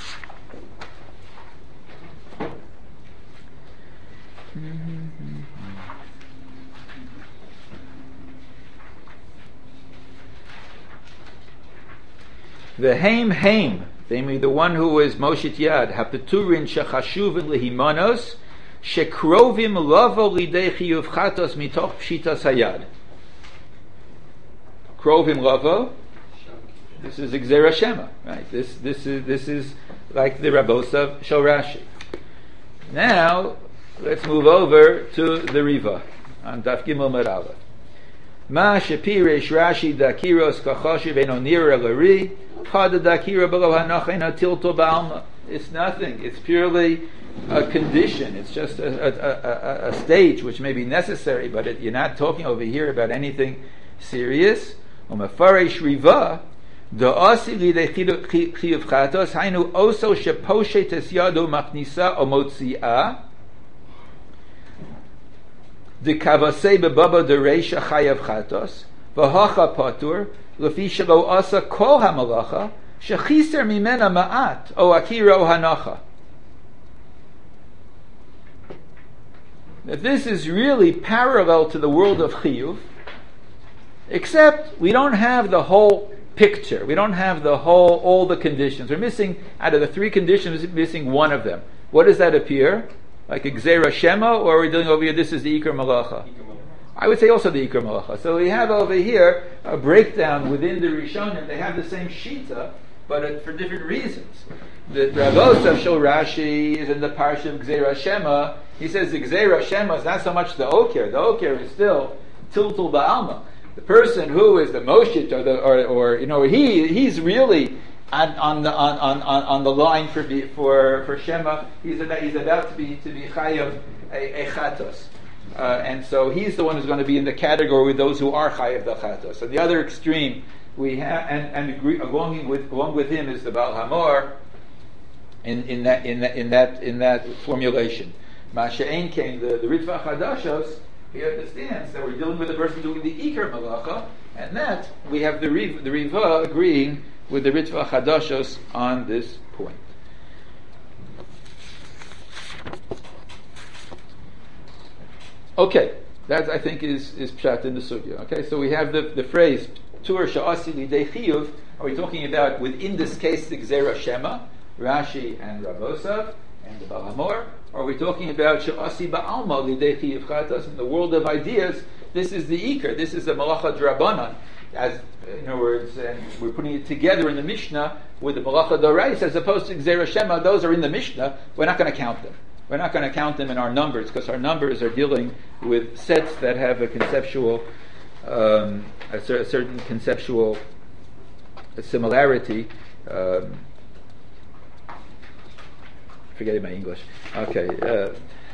The Haim Haim, namely the one who is Moshit Yad, Hapeturin Shechashuvin Lehimanos, Shekrovim Lavo Lidei Chiyuv Chatos Mitoch Pshitas Hayad. Krovim Lavo. This is Gzeira Shema, right? This this is this is like the Rabosav Shel Rashi. Now let's move over to the Riva on Daf Gimel Merava. Ma shepirish Rashi dakiros kachoshiv eno nira lari kada dakira below hanacha eno tilto ba'alma. It's nothing. It's purely a condition. It's just a, a, a, a stage which may be necessary, but it, you're not talking over here about anything serious. Umefarish riva da'asi lidei chiyuv chatos hainu oso sheposhet es yado maknisa o motzi'ah dekavasei bebaba dereisha chayav chatos v'hacha patur lefi shelo asa kol hamalacha shechiser mimena ma'at o akira o hanacha. That this is really parallel to the world of chiyuv, except we don't have the whole picture. We don't have the whole, all the conditions. We're missing, out of the three conditions, we're missing one of them. What does that appear? Like a Gzeira Shema, or are we doing over here, this is the Iker Malacha? I would say also the Iker Malacha. So we have over here a breakdown within the Rishonim. They have the same Shita, but it, for different reasons. The Ravos of Shul Rashi is in the Parsha of Gzeira Shema. He says the Gzeira Shema is not so much the Oker. The Oker is still Tiltul Ba'alma. The person who is the Moshit, or the, or, or you know, he he's really on, on the on, on, on the line for for for Shema. He's about he's about to be to be Chayav a, a Chatos, uh, and so he's the one who's going to be in the category with those who are Chayav the Chatos. On the other extreme, we have and and agree, along with along with him is the Baal Hamor. In, in that in that in that in that formulation, Masha'ain came the the Ritva Chadashos. He understands that we're dealing with a person doing the Iker Malacha, and that we have the Riv, the Riva agreeing with the Ritva Chadashos on this point. Okay, that I think is is pshat in the sugya. Okay, so we have the the phrase Tur Sha'asi Lidei Chiyuv. Are we talking about within this case the Gzeira Shema? Rashi and Rabosav and the Baal Hamor, or are we talking about She'asi Ba'alma Lidei Chiyuv Chatos in the world of ideas? This is the Iker, this is the Malacha D'Rabbanan. As in other words, and we're putting it together in the Mishnah with the Malacha D'Orais as opposed to Gzeira Shema. Those are in the Mishnah. We're not going to count them. We're not going to count them in our numbers because our numbers are dealing with sets that have a conceptual, um, a, cer- a certain conceptual similarity. Um, Forgetting my English. Okay. Uh,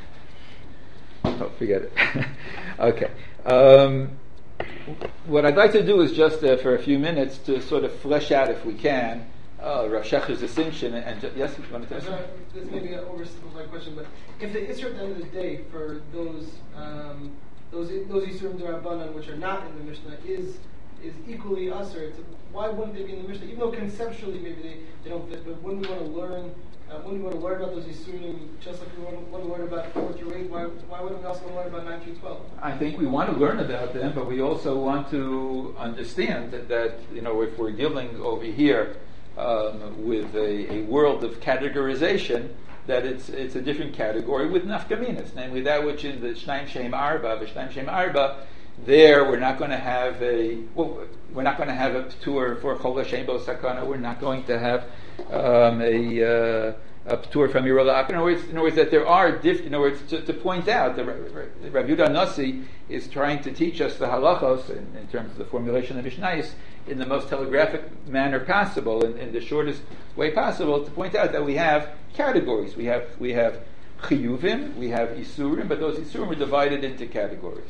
oh, forget it. Okay. Um, what I'd like to do is just uh, for a few minutes to sort of flesh out, if we can, uh, Rav Shecher's distinction. And, and ju- yes, you want to tell Sorry, this may be an oversimplified question, but if the Isser at the end of the day for those um, those those Isurim D'Rabbanan which are not in the Mishnah is is equally Asr, why wouldn't they be in the Mishnah? Even though conceptually maybe they, they don't fit, but wouldn't we want to learn? Uh, when we want to learn about those Yisurim, just like we want to, want to learn about four through eight, why, why wouldn't we also want to learn about nine through twelve? I think we want to learn about them, but we also want to understand that, that you know, if we're dealing over here um, with a, a world of categorization, that it's it's a different category with nafkaminas, namely that which in the Shnaim Shem Arba, the Shnaim Shem Arba, there we're not going to have a well, we're not going to have a tour for Chol Hashem Bo Sakana. We're not going to have um, a uh, a tour from Yerulak. In other words, in other words, that there are different. In other words, to, to point out that Rav Yehuda Nasi is trying to teach us the halachos in, in terms of the formulation of Mishnayos in the most telegraphic manner possible, in, in the shortest way possible, to point out that we have categories. We have we have chiyuvim, we have isurim, but those isurim are divided into categories.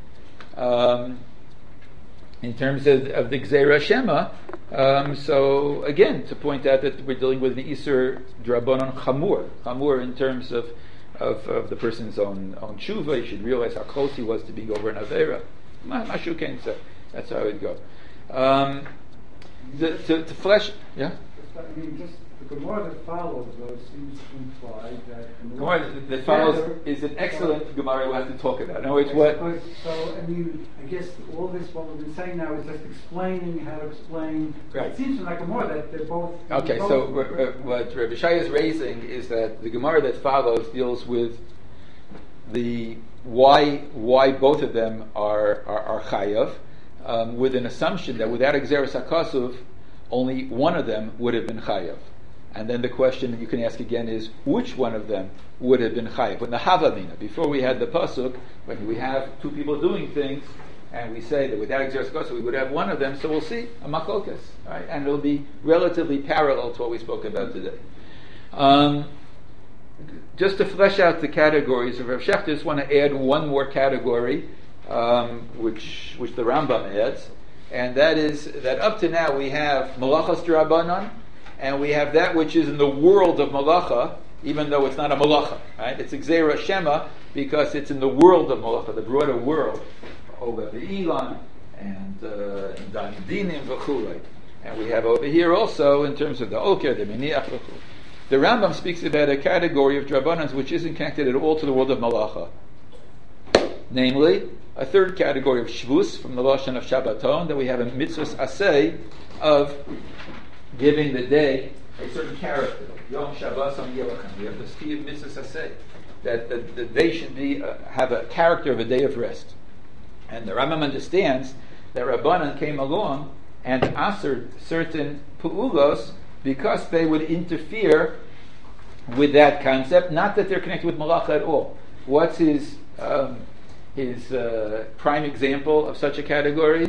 Um, in terms of, of the Gzeira Shema, um, so again, to point out that we're dealing with the Isur D'Rabbanan Chamur, Chamur in terms of, of, of the person's own own tshuva. You should realize how close he was to being over an Avera. Mashu Ken said. That's how it would go. Um, the, to, to flesh, yeah? I mean, just the Gemara that follows, though, seems to imply that... The Gemara that, that follows is an excellent Gemara we'll have to talk about. No, it's I what... suppose, so, I mean, I guess all this, what we've been saying now is just explaining how to explain... Right. It seems like Gemara that they're both... Okay, both, so uh, what Rabbi Shai is raising is that the Gemara that follows deals with the why why both of them are are, are chayav, um, with an assumption that without Gzeras HaKasuv, only one of them would have been chayav. And then the question that you can ask again is, which one of them would have been chayav? When the Havamina, before we had the pasuk, when we have two people doing things, and we say that without Exeris Kosa we would have one of them, so we'll see a Machokas, right? And it'll be relatively parallel to what we spoke about today. Um, just to flesh out the categories of Rav Shechter, I just want to add one more category, um, which which the Rambam adds, and that is that up to now we have Malachas D'Rabbanan, and we have that which is in the world of Malacha, even though it's not a Malacha, right? It's Exera Shema because it's in the world of Malacha, the broader world. Over the Elon and Dan Dinim v'chulei, and we have over here also in terms of the Oker, the Miniach v'chulei. The Rambam speaks about a category of Drabanans which isn't connected at all to the world of Malacha. Namely, a third category of Shvus from the Lashon of Shabbaton, that we have a mitzvahs aseh of giving the day a certain character. Yom Shabbos on Yelachan. We have the Steve mitzvahs aseh that the, the day should be uh, have a character of a day of rest. And the Rambam understands that Rabbanan came along and asered certain pu'ulos because they would interfere with that concept. Not that they're connected with malacha at all. What's his um, his uh, prime example of such a category?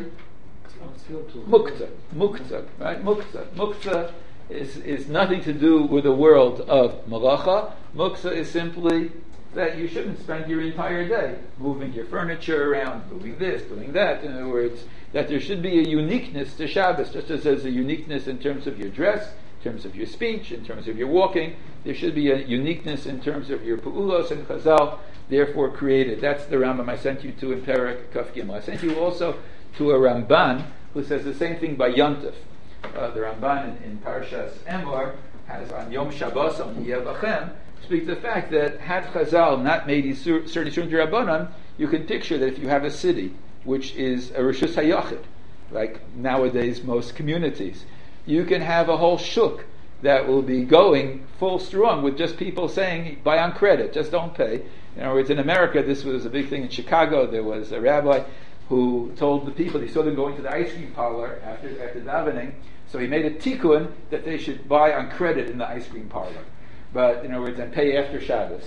Muktzah. Muktzah, right? Muktzah. Muktzah is, is nothing to do with the world of malacha. Muktzah is simply that you shouldn't spend your entire day moving your furniture around, doing this, doing that. In other words, that there should be a uniqueness to Shabbos, just as there's a uniqueness in terms of your dress, in terms of your speech, in terms of your walking. There should be a uniqueness in terms of your pu'ulos, and Chazal therefore created. That's the Rambam I sent you to in Perek Kaf Gimel. I sent you also to a Ramban who says the same thing by Yontif. Uh, the Ramban in, in Parshas Emor has on Yom Shabbos on Yevachem speaks the fact that had Chazal not made these certain Yisurim D'Rabbanan, you can picture that if you have a city which is a Rishus HaYachid, like nowadays most communities, you can have a whole shuk that will be going full strong with just people saying, buy on credit, just don't pay. In other words, in America, this was a big thing. In Chicago, there was a rabbi who told the people, he saw them going to the ice cream parlor after, after davening, so he made a tikkun that they should buy on credit in the ice cream parlor. But in other words, and pay after Shabbos.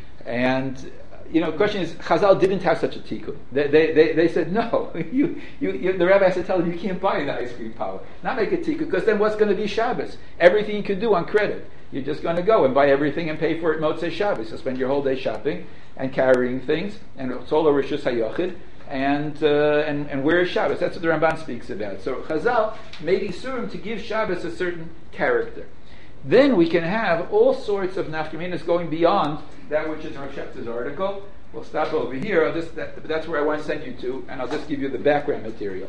And you know, the question is, Chazal didn't have such a tikkun. They, they, they, they said no. you, you, you, the rabbi has to tell them you can't buy in the ice cream parlor. Not make a tikkun, because then what's going to be Shabbos? Everything you can do on credit. You're just going to go and buy everything and pay for it Motzei Shabbos. You'll spend your whole day shopping and carrying things, and it's all a Rishus HaYachid. And, uh, and and where is Shabbos? That's what the Ramban speaks about. So Chazal made Isurim to give Shabbos a certain character. Then we can have all sorts of nafkaminas going beyond that which is in Rav Shechter's article. We'll stop over here. I'll just, that, that's where I want to send you to, and I'll just give you the background material.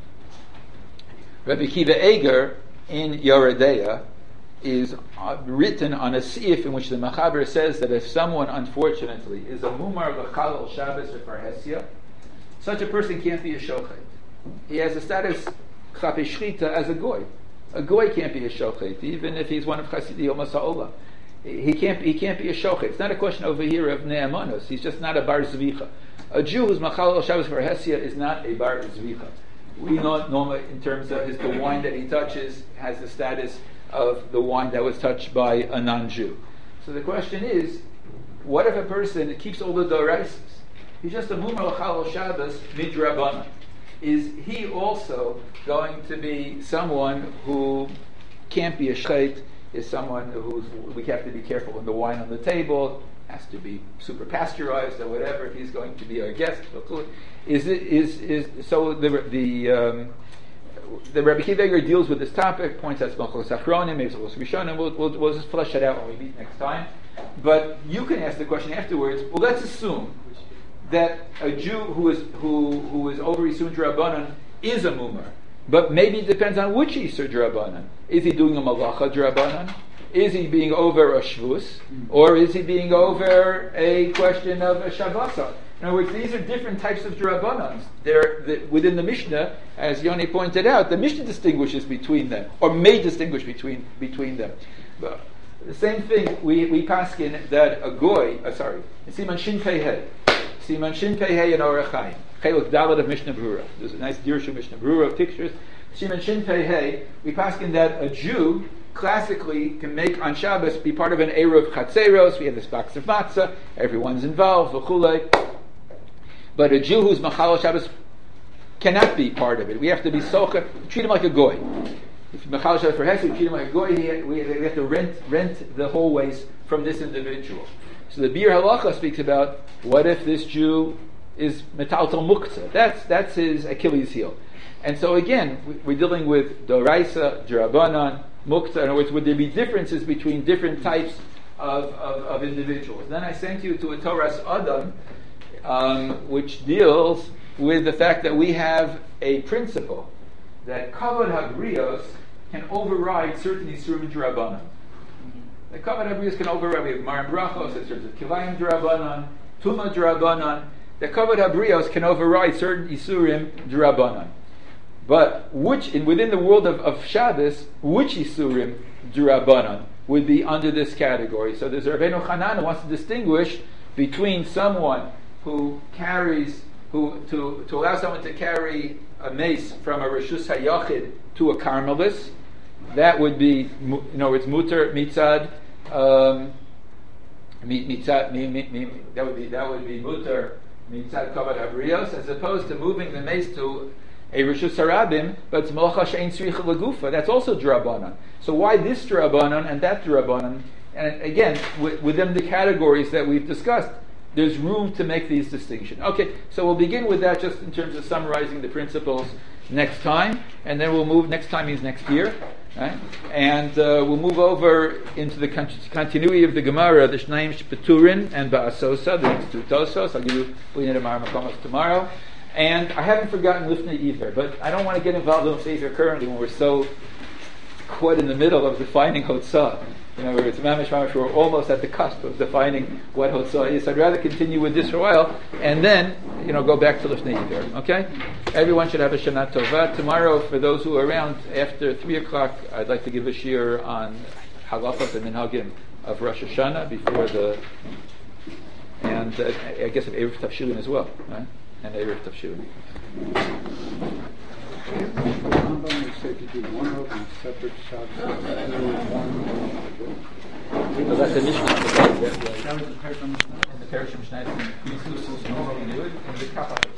Rabbi Kiva Eger in Yoredeya is uh, written on a seif in which the Machaber says that if someone, unfortunately, is a mumar l'chalal Shabbos or farhesia, such a person can't be a shochet. He has a status chapei shchita as a goy. A goy can't be a shochet, even if he's one of Chasidei Yom HaSa'olah. He can't, he can't be a shochet. It's not a question over here of ne'amanos. He's just not a bar zvicha. A Jew who's machal Shabbos for Hesia is not a bar zvicha. We know normally in terms of his, the wine that he touches has the status of the wine that was touched by a non-Jew. So the question is, what if a person keeps all the doraisas? He's just a mumar l'chal Shabbos midrabanan. Is he also going to be someone who can't be a shchait? Is someone who's, we have to be careful when the wine on the table has to be super pasteurized or whatever if he's going to be our guest. Is it is is so the the um, the Rabbi Kiva Eger deals with this topic, points out Malchus Achronim, maybe Malchus Rishonim. We'll, we'll we'll just flesh it out when we meet next time. But you can ask the question afterwards. Well, let's assume that a Jew who is who who is over Yisur D'Rabbanan is a mumar, but maybe it depends on which Yisur D'Rabbanan. Is he doing a malacha D'Rabbanan? Is he being over a shvus, or is he being over a question of a shabbasa? In other words, these are different types of D'Rabbanans. They're the, within the Mishnah, as Yoni pointed out, the Mishnah distinguishes between them, or may distinguish between between them. But the same thing we we paskin that a goy, uh, sorry, Siman Shin Pei Hey. Siman Shin Pei Hey in Orach Chaim. Cheluk Dalet of Mishnah Berurah. There's a nice Dirshu Mishnah Berurah pictures. Siman Shin Pei Hey, we paskin that a Jew classically can make on Shabbos be part of an Eruv Chatzeros. We have this box of matzah. Everyone's involved. V'chulei. But a Jew who's Machal Shabbos cannot be part of it. We have to be socha, treat him like a goy. If Mechal Shabbat for Hesed, we treat him like a goy, he, we, we have to rent rent the whole ways from this individual. So the Bir Halacha speaks about what if this Jew is metaltal muktzah. That's that's his Achilles heel. And so again, we're dealing with Doraisa, Drabanan, Muktzah. In other words, would there be differences between different types of, of, of individuals? Then I sent you to a Torah's Adam, um, which deals with the fact that we have a principle that Kavod Habrios can override certain Isurim Drabanan. The Kavod Habrios can override. We have Maram Brachos, it's certain Kilayim Drabanan, Tuma Drabanan. The Kavod Habrios can override certain Isurim Drabanan. But which, in, within the world of, of Shabbos, which Isurim Drabanan would be under this category? So there's Rabbeinu Hanan who wants to distinguish between someone who carries, who to, to allow someone to carry a mace from a Reshus HaYachid to a Carmelis. That would be, you know, it's muter mitzad. Um, mitzad mi, mi, mi, that would be that would be muter mitzad kavod habrios, as opposed to moving the mace to a Reshus Harabim, but it's Malacha Shein Tzricha Lagufa. That's also Drabanan. So why this Drabanan and that Drabanan? And again, w- within the categories that we've discussed, there's room to make these distinctions. Okay, so we'll begin with that just in terms of summarizing the principles next time, and then we'll move, next time means next year, right? And uh, we'll move over into the con- continuity of the Gemara, the Shnaim Shpeturin and Ba'asosa, the next two Tosos. I'll give you Lina Mar Makomos tomorrow. And I haven't forgotten Lifnei Iver, but I don't want to get involved in Lifnei Iver currently when we're so caught in the middle of defining Hotzah. You know, it's mamish mamish, we're almost at the cusp of defining what Hotzah is. I'd rather continue with this for a while, and then, you know, go back to Lifnei Iver, okay? Everyone should have a Shana Tova. Tomorrow, for those who are around, after three o'clock, I'd like to give a shiur on Halachot and Minhagim of Rosh Hashanah before the, and uh, I guess of Erev Tavshilin as well, right? And Erev Tavshilin. Rambam would say to do one of them separate shots. So that's the Mishnah. That was the Pershim Mishnah. And the Pershim Mishnah normally do it in the Kappa.